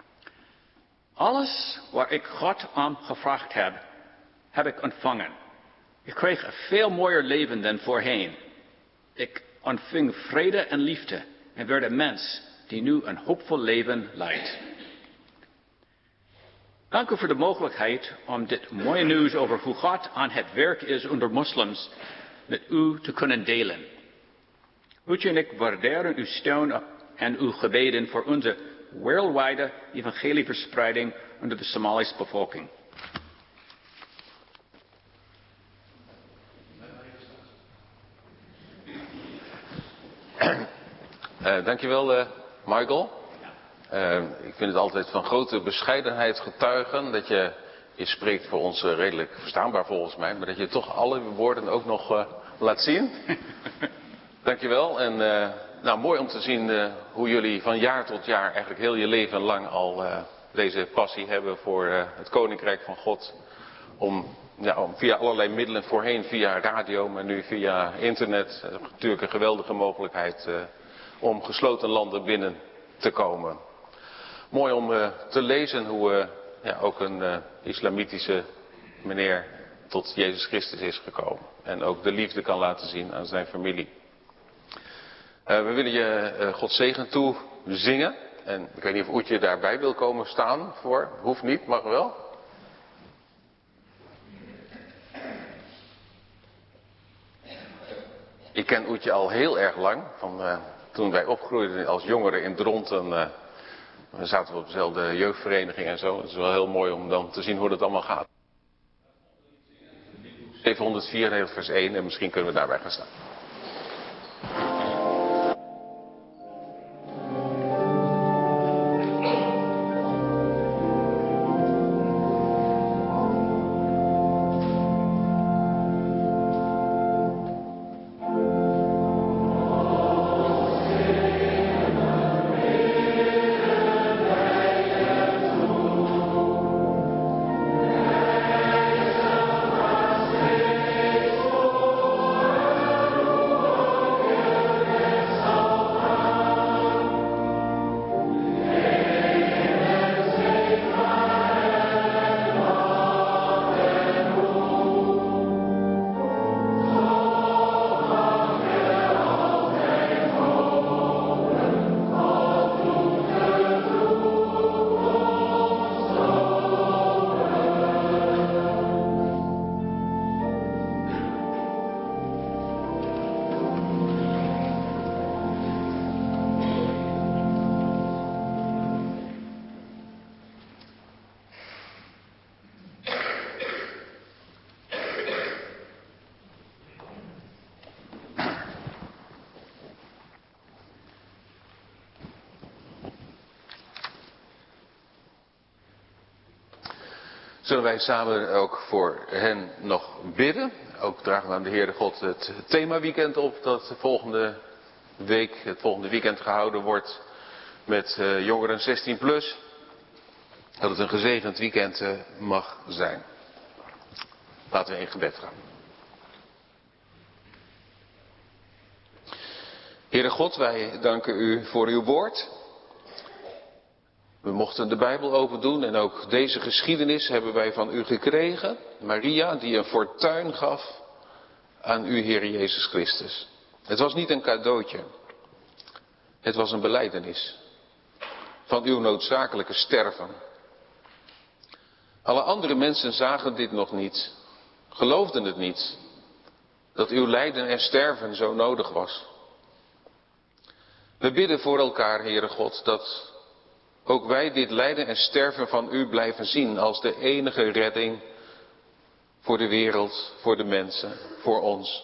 Alles waar ik God om gevraagd heb, heb ik ontvangen. Ik kreeg een veel mooier leven dan voorheen. Ik ontving vrede en liefde en werd een mens die nu een hoopvol leven leidt. Dank u voor de mogelijkheid om dit mooie nieuws over hoe God aan het werk is onder moslims met u te kunnen delen. Uutje en ik waarderen uw steun en uw gebeden voor onze wereldwijde evangelieverspreiding onder de Somalische bevolking. Dankjewel, Michael. Ik vind het altijd van grote bescheidenheid getuigen dat je spreekt voor ons redelijk verstaanbaar volgens mij, maar dat je toch alle woorden ook nog laat zien. Dankjewel. En mooi om te zien hoe jullie van jaar tot jaar eigenlijk heel je leven lang al deze passie hebben voor het Koninkrijk van God. Om via allerlei middelen, voorheen via radio, maar nu via internet. Natuurlijk een geweldige mogelijkheid om gesloten landen binnen te komen. Mooi om te lezen hoe ook een islamitische meneer tot Jezus Christus is gekomen. En ook de liefde kan laten zien aan zijn familie. We willen je God zegen toe zingen. En ik weet niet of Oetje daarbij wil komen staan voor. Hoeft niet, mag wel. Ik ken Oetje al heel erg lang. Van toen wij opgroeiden als jongeren in Dronten. We zaten op dezelfde jeugdvereniging en zo. Het is wel heel mooi om dan te zien hoe dat allemaal gaat. 794 vers 1 en misschien kunnen we daarbij gaan staan. Zullen wij samen ook voor hen nog bidden? Ook dragen we aan de Heere God het themaweekend op dat volgende weekend gehouden wordt met jongeren 16 plus. Dat het een gezegend weekend mag zijn. Laten we in gebed gaan. Heere God, wij danken u voor uw woord. We mochten de Bijbel open doen en ook deze geschiedenis hebben wij van u gekregen. Maria die een fortuin gaf aan u, Heere Jezus Christus. Het was niet een cadeautje. Het was een belijdenis van uw noodzakelijke sterven. Alle andere mensen zagen dit nog niet, geloofden het niet, dat uw lijden en sterven zo nodig was. We bidden voor elkaar, Heere God, dat ook wij dit lijden en sterven van u blijven zien als de enige redding voor de wereld, voor de mensen, voor ons.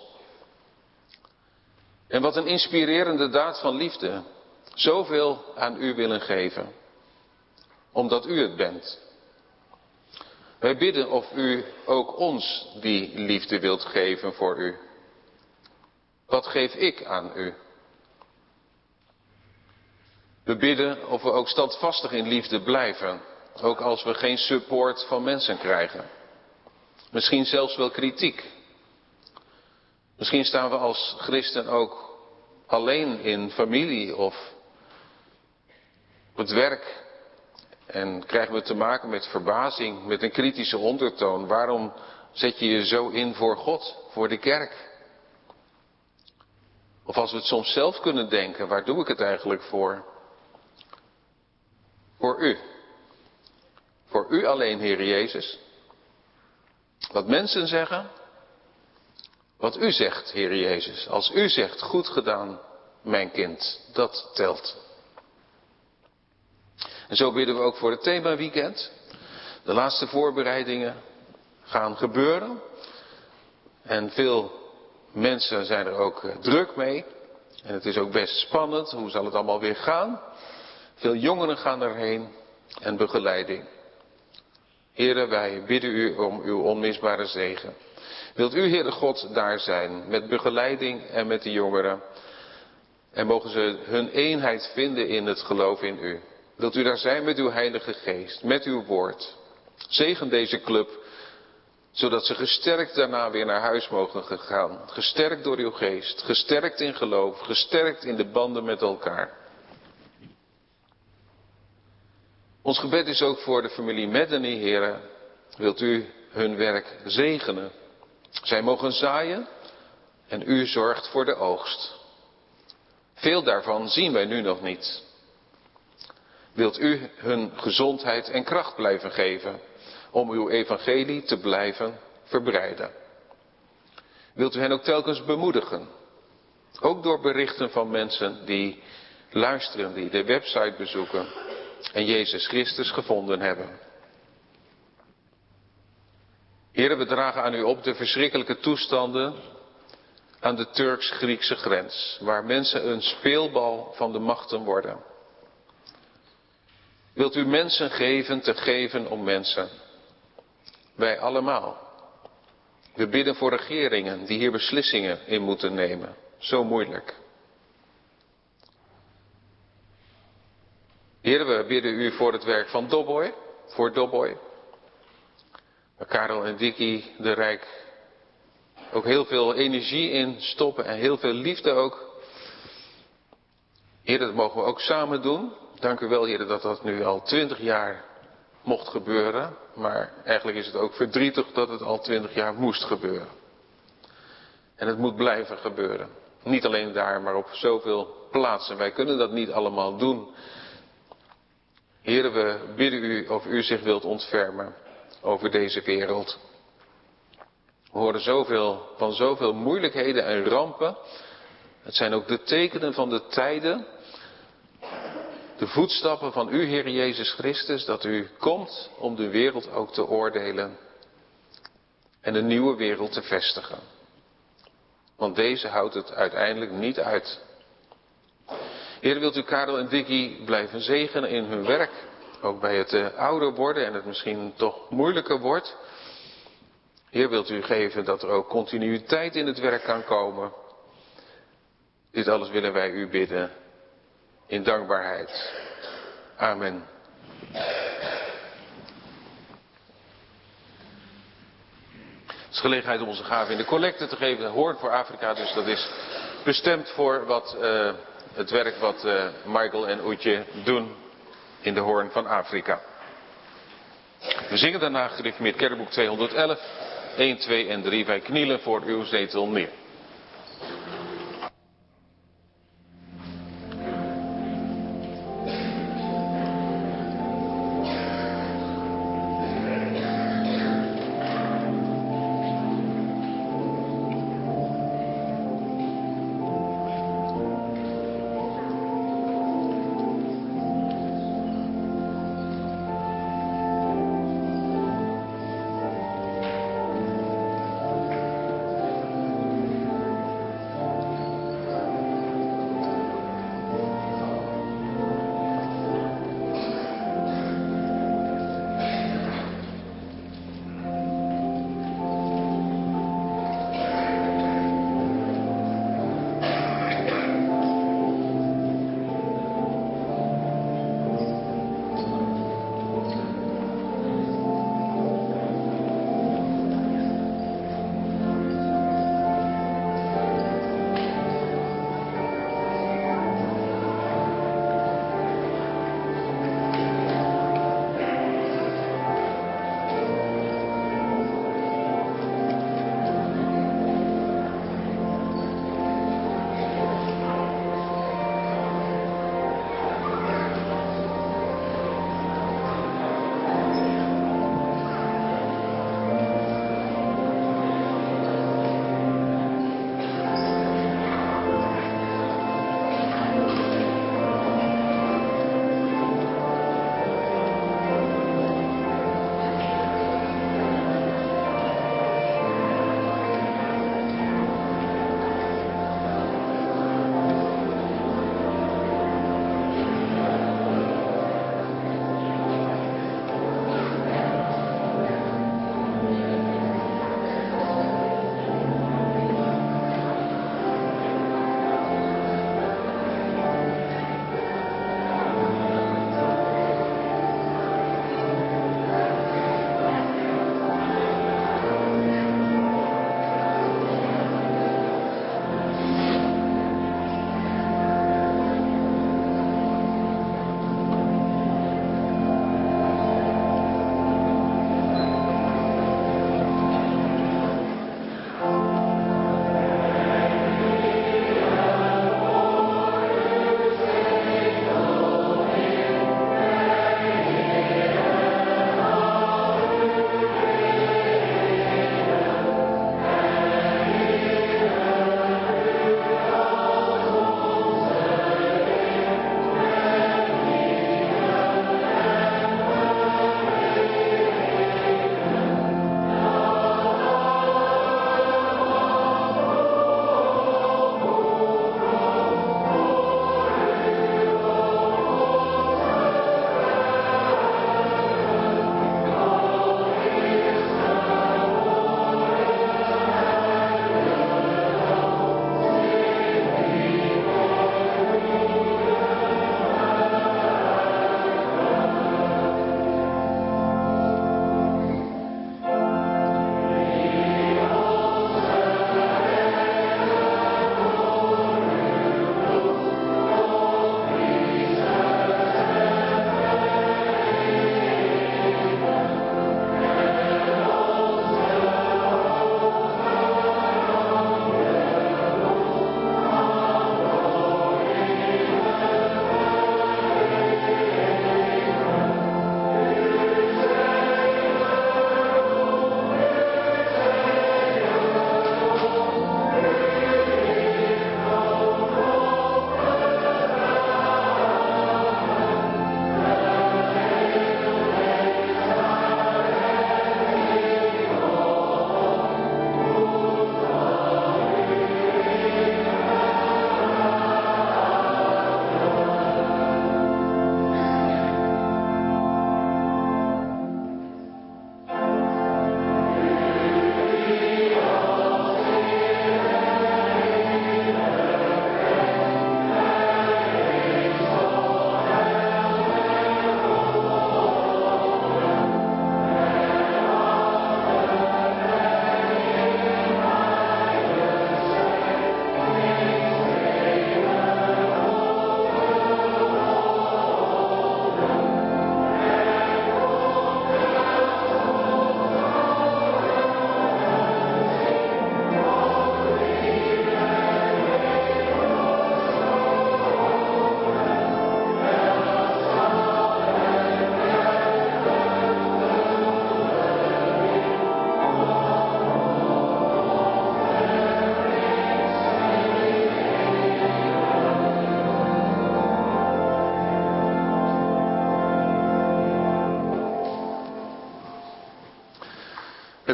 En wat een inspirerende daad van liefde, zoveel aan u willen geven, omdat u het bent. Wij bidden of u ook ons die liefde wilt geven voor u. Wat geef ik aan u? We bidden of we ook standvastig in liefde blijven. Ook als we geen support van mensen krijgen. Misschien zelfs wel kritiek. Misschien staan we als christen ook alleen in familie of op het werk. En krijgen we te maken met verbazing, met een kritische ondertoon. Waarom zet je je zo in voor God, voor de kerk? Of als we het soms zelf kunnen denken, waar doe ik het eigenlijk voor? Voor u. Voor u alleen, Heer Jezus. Wat mensen zeggen, wat u zegt, Heer Jezus. Als u zegt, goed gedaan, mijn kind, dat telt. En zo bidden we ook voor het themaweekend. De laatste voorbereidingen gaan gebeuren. En veel mensen zijn er ook druk mee. En het is ook best spannend. Hoe zal het allemaal weer gaan? Veel jongeren gaan erheen. En begeleiding. Heren, wij bidden u om uw onmisbare zegen. Wilt u, Heere God, daar zijn. Met begeleiding en met de jongeren. En mogen ze hun eenheid vinden in het geloof in u. Wilt u daar zijn met uw Heilige Geest. Met uw woord. Zegen deze club. Zodat ze gesterkt daarna weer naar huis mogen gaan. Gesterkt door uw geest. Gesterkt in geloof. Gesterkt in de banden met elkaar. Ons gebed is ook voor de familie Medeni, Heere. Wilt u hun werk zegenen. Zij mogen zaaien. En u zorgt voor de oogst. Veel daarvan zien wij nu nog niet. Wilt u hun gezondheid en kracht blijven geven. Om uw evangelie te blijven verbreiden. Wilt u hen ook telkens bemoedigen. Ook door berichten van mensen die luisteren, die de website bezoeken. En Jezus Christus gevonden hebben. Heren, we dragen aan u op de verschrikkelijke toestanden aan de Turks-Griekse grens. Waar mensen een speelbal van de machten worden. Wilt u mensen geven te geven om mensen. Wij allemaal. We bidden voor regeringen die hier beslissingen in moeten nemen. Zo moeilijk. Heer, we bidden u voor het werk van Dobboy. Voor Dobboy. Waar Karel en Vicky de Rijk ook heel veel energie in stoppen. En heel veel liefde ook. Heer, dat mogen we ook samen doen. Dank u wel, Heer, dat dat nu al 20 jaar mocht gebeuren. Maar eigenlijk is het ook verdrietig dat het al 20 jaar moest gebeuren. En het moet blijven gebeuren. Niet alleen daar, maar op zoveel plaatsen. Wij kunnen dat niet allemaal doen. Heer, we bidden u of u zich wilt ontfermen over deze wereld. We horen van zoveel moeilijkheden en rampen. Het zijn ook de tekenen van de tijden. De voetstappen van u, Heer Jezus Christus, dat u komt om de wereld ook te oordelen. En een nieuwe wereld te vestigen. Want deze houdt het uiteindelijk niet uit. Heer, wilt u Karel en Vicky blijven zegenen in hun werk. Ook bij het ouder worden en het misschien toch moeilijker wordt. Heer, wilt u geven dat er ook continuïteit in het werk kan komen. Dit alles willen wij u bidden. In dankbaarheid. Amen. Het is gelegenheid om onze gave in de collecte te geven. Hoorn voor Afrika, dus dat is bestemd voor het werk wat Michael en Oetje doen in de Hoorn van Afrika. We zingen daarna gereformeerd kerkboek 211, 1, 2 en 3. Wij knielen voor uw zetel neer.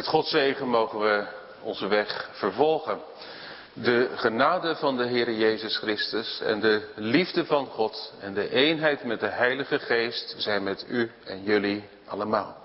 Met Gods zegen mogen we onze weg vervolgen. De genade van de Heer Jezus Christus en de liefde van God en de eenheid met de Heilige Geest zijn met u en jullie allemaal.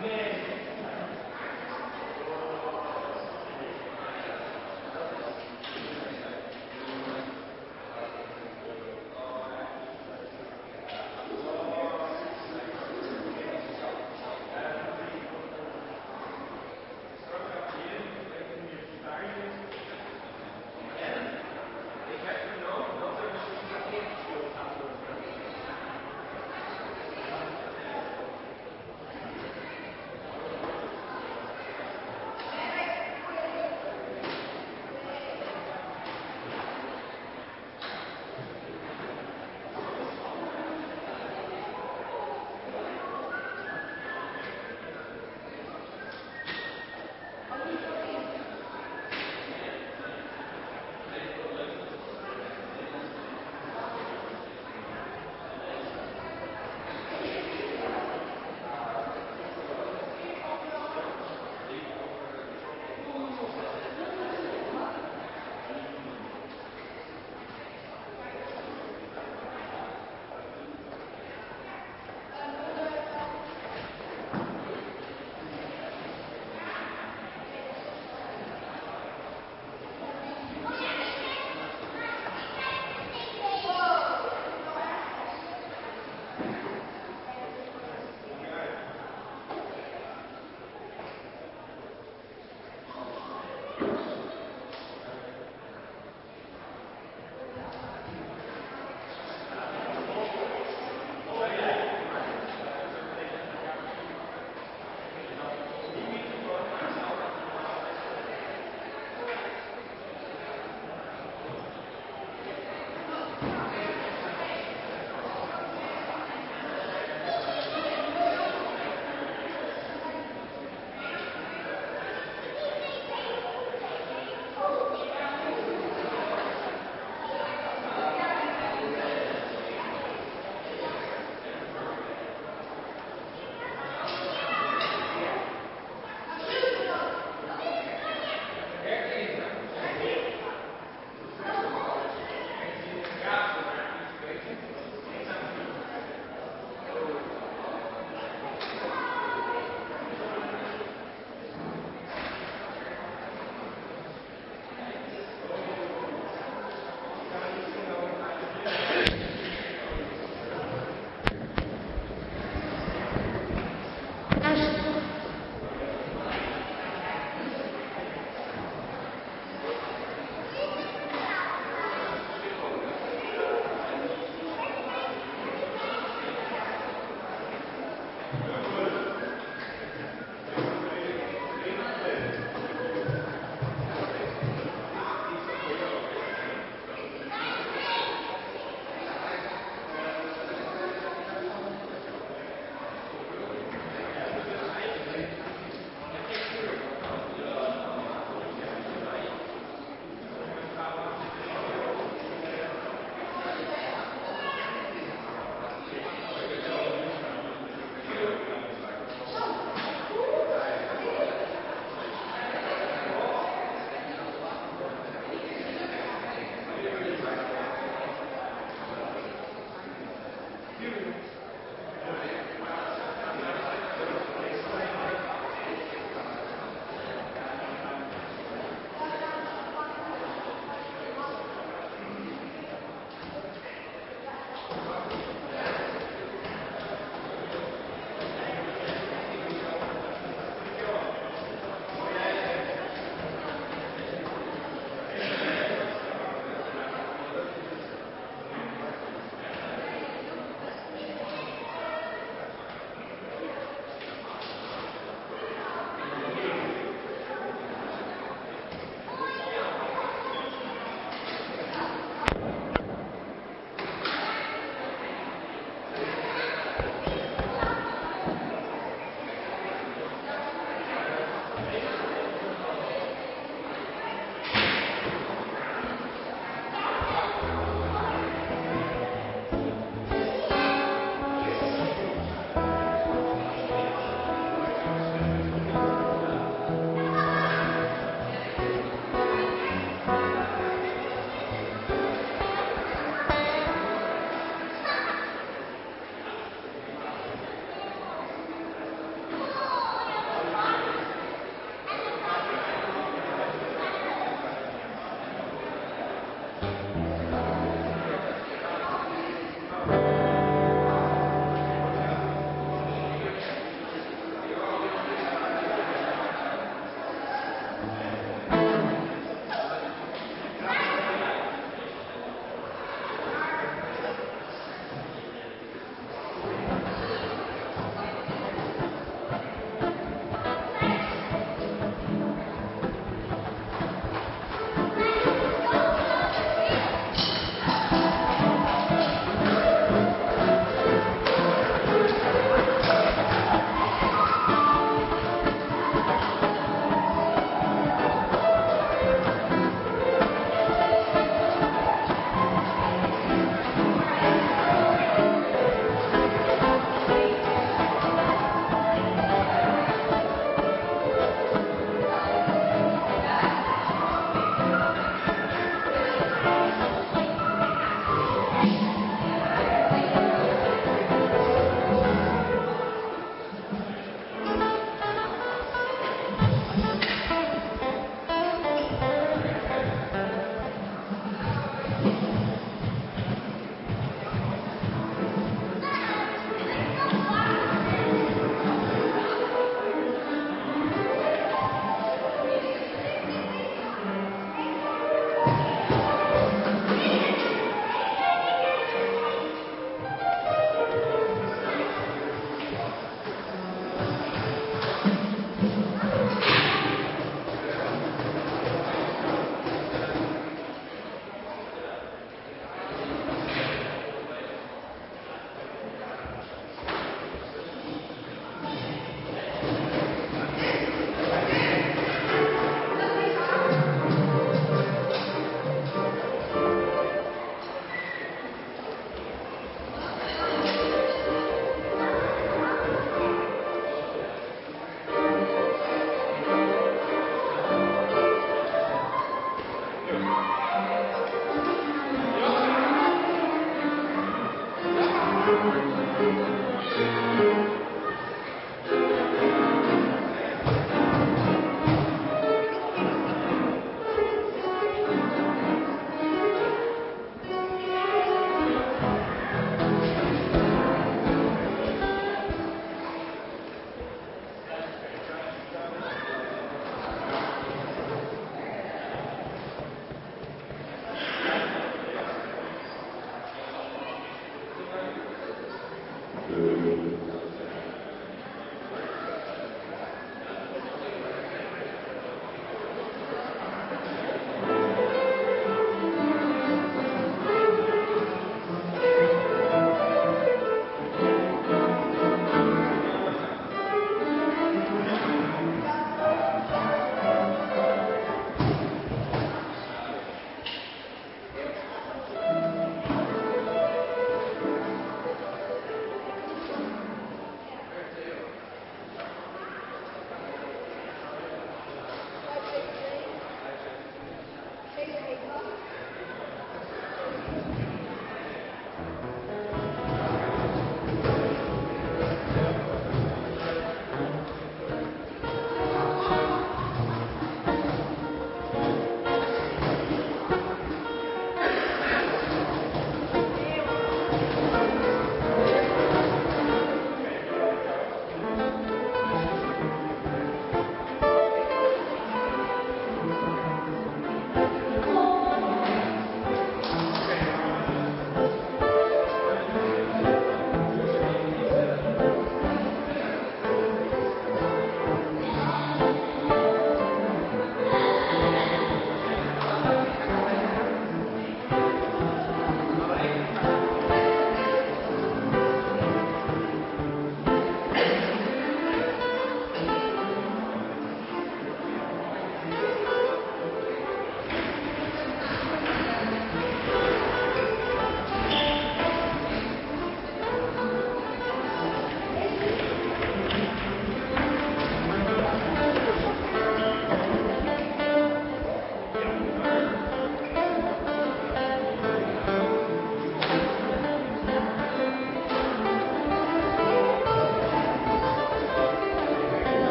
Amen.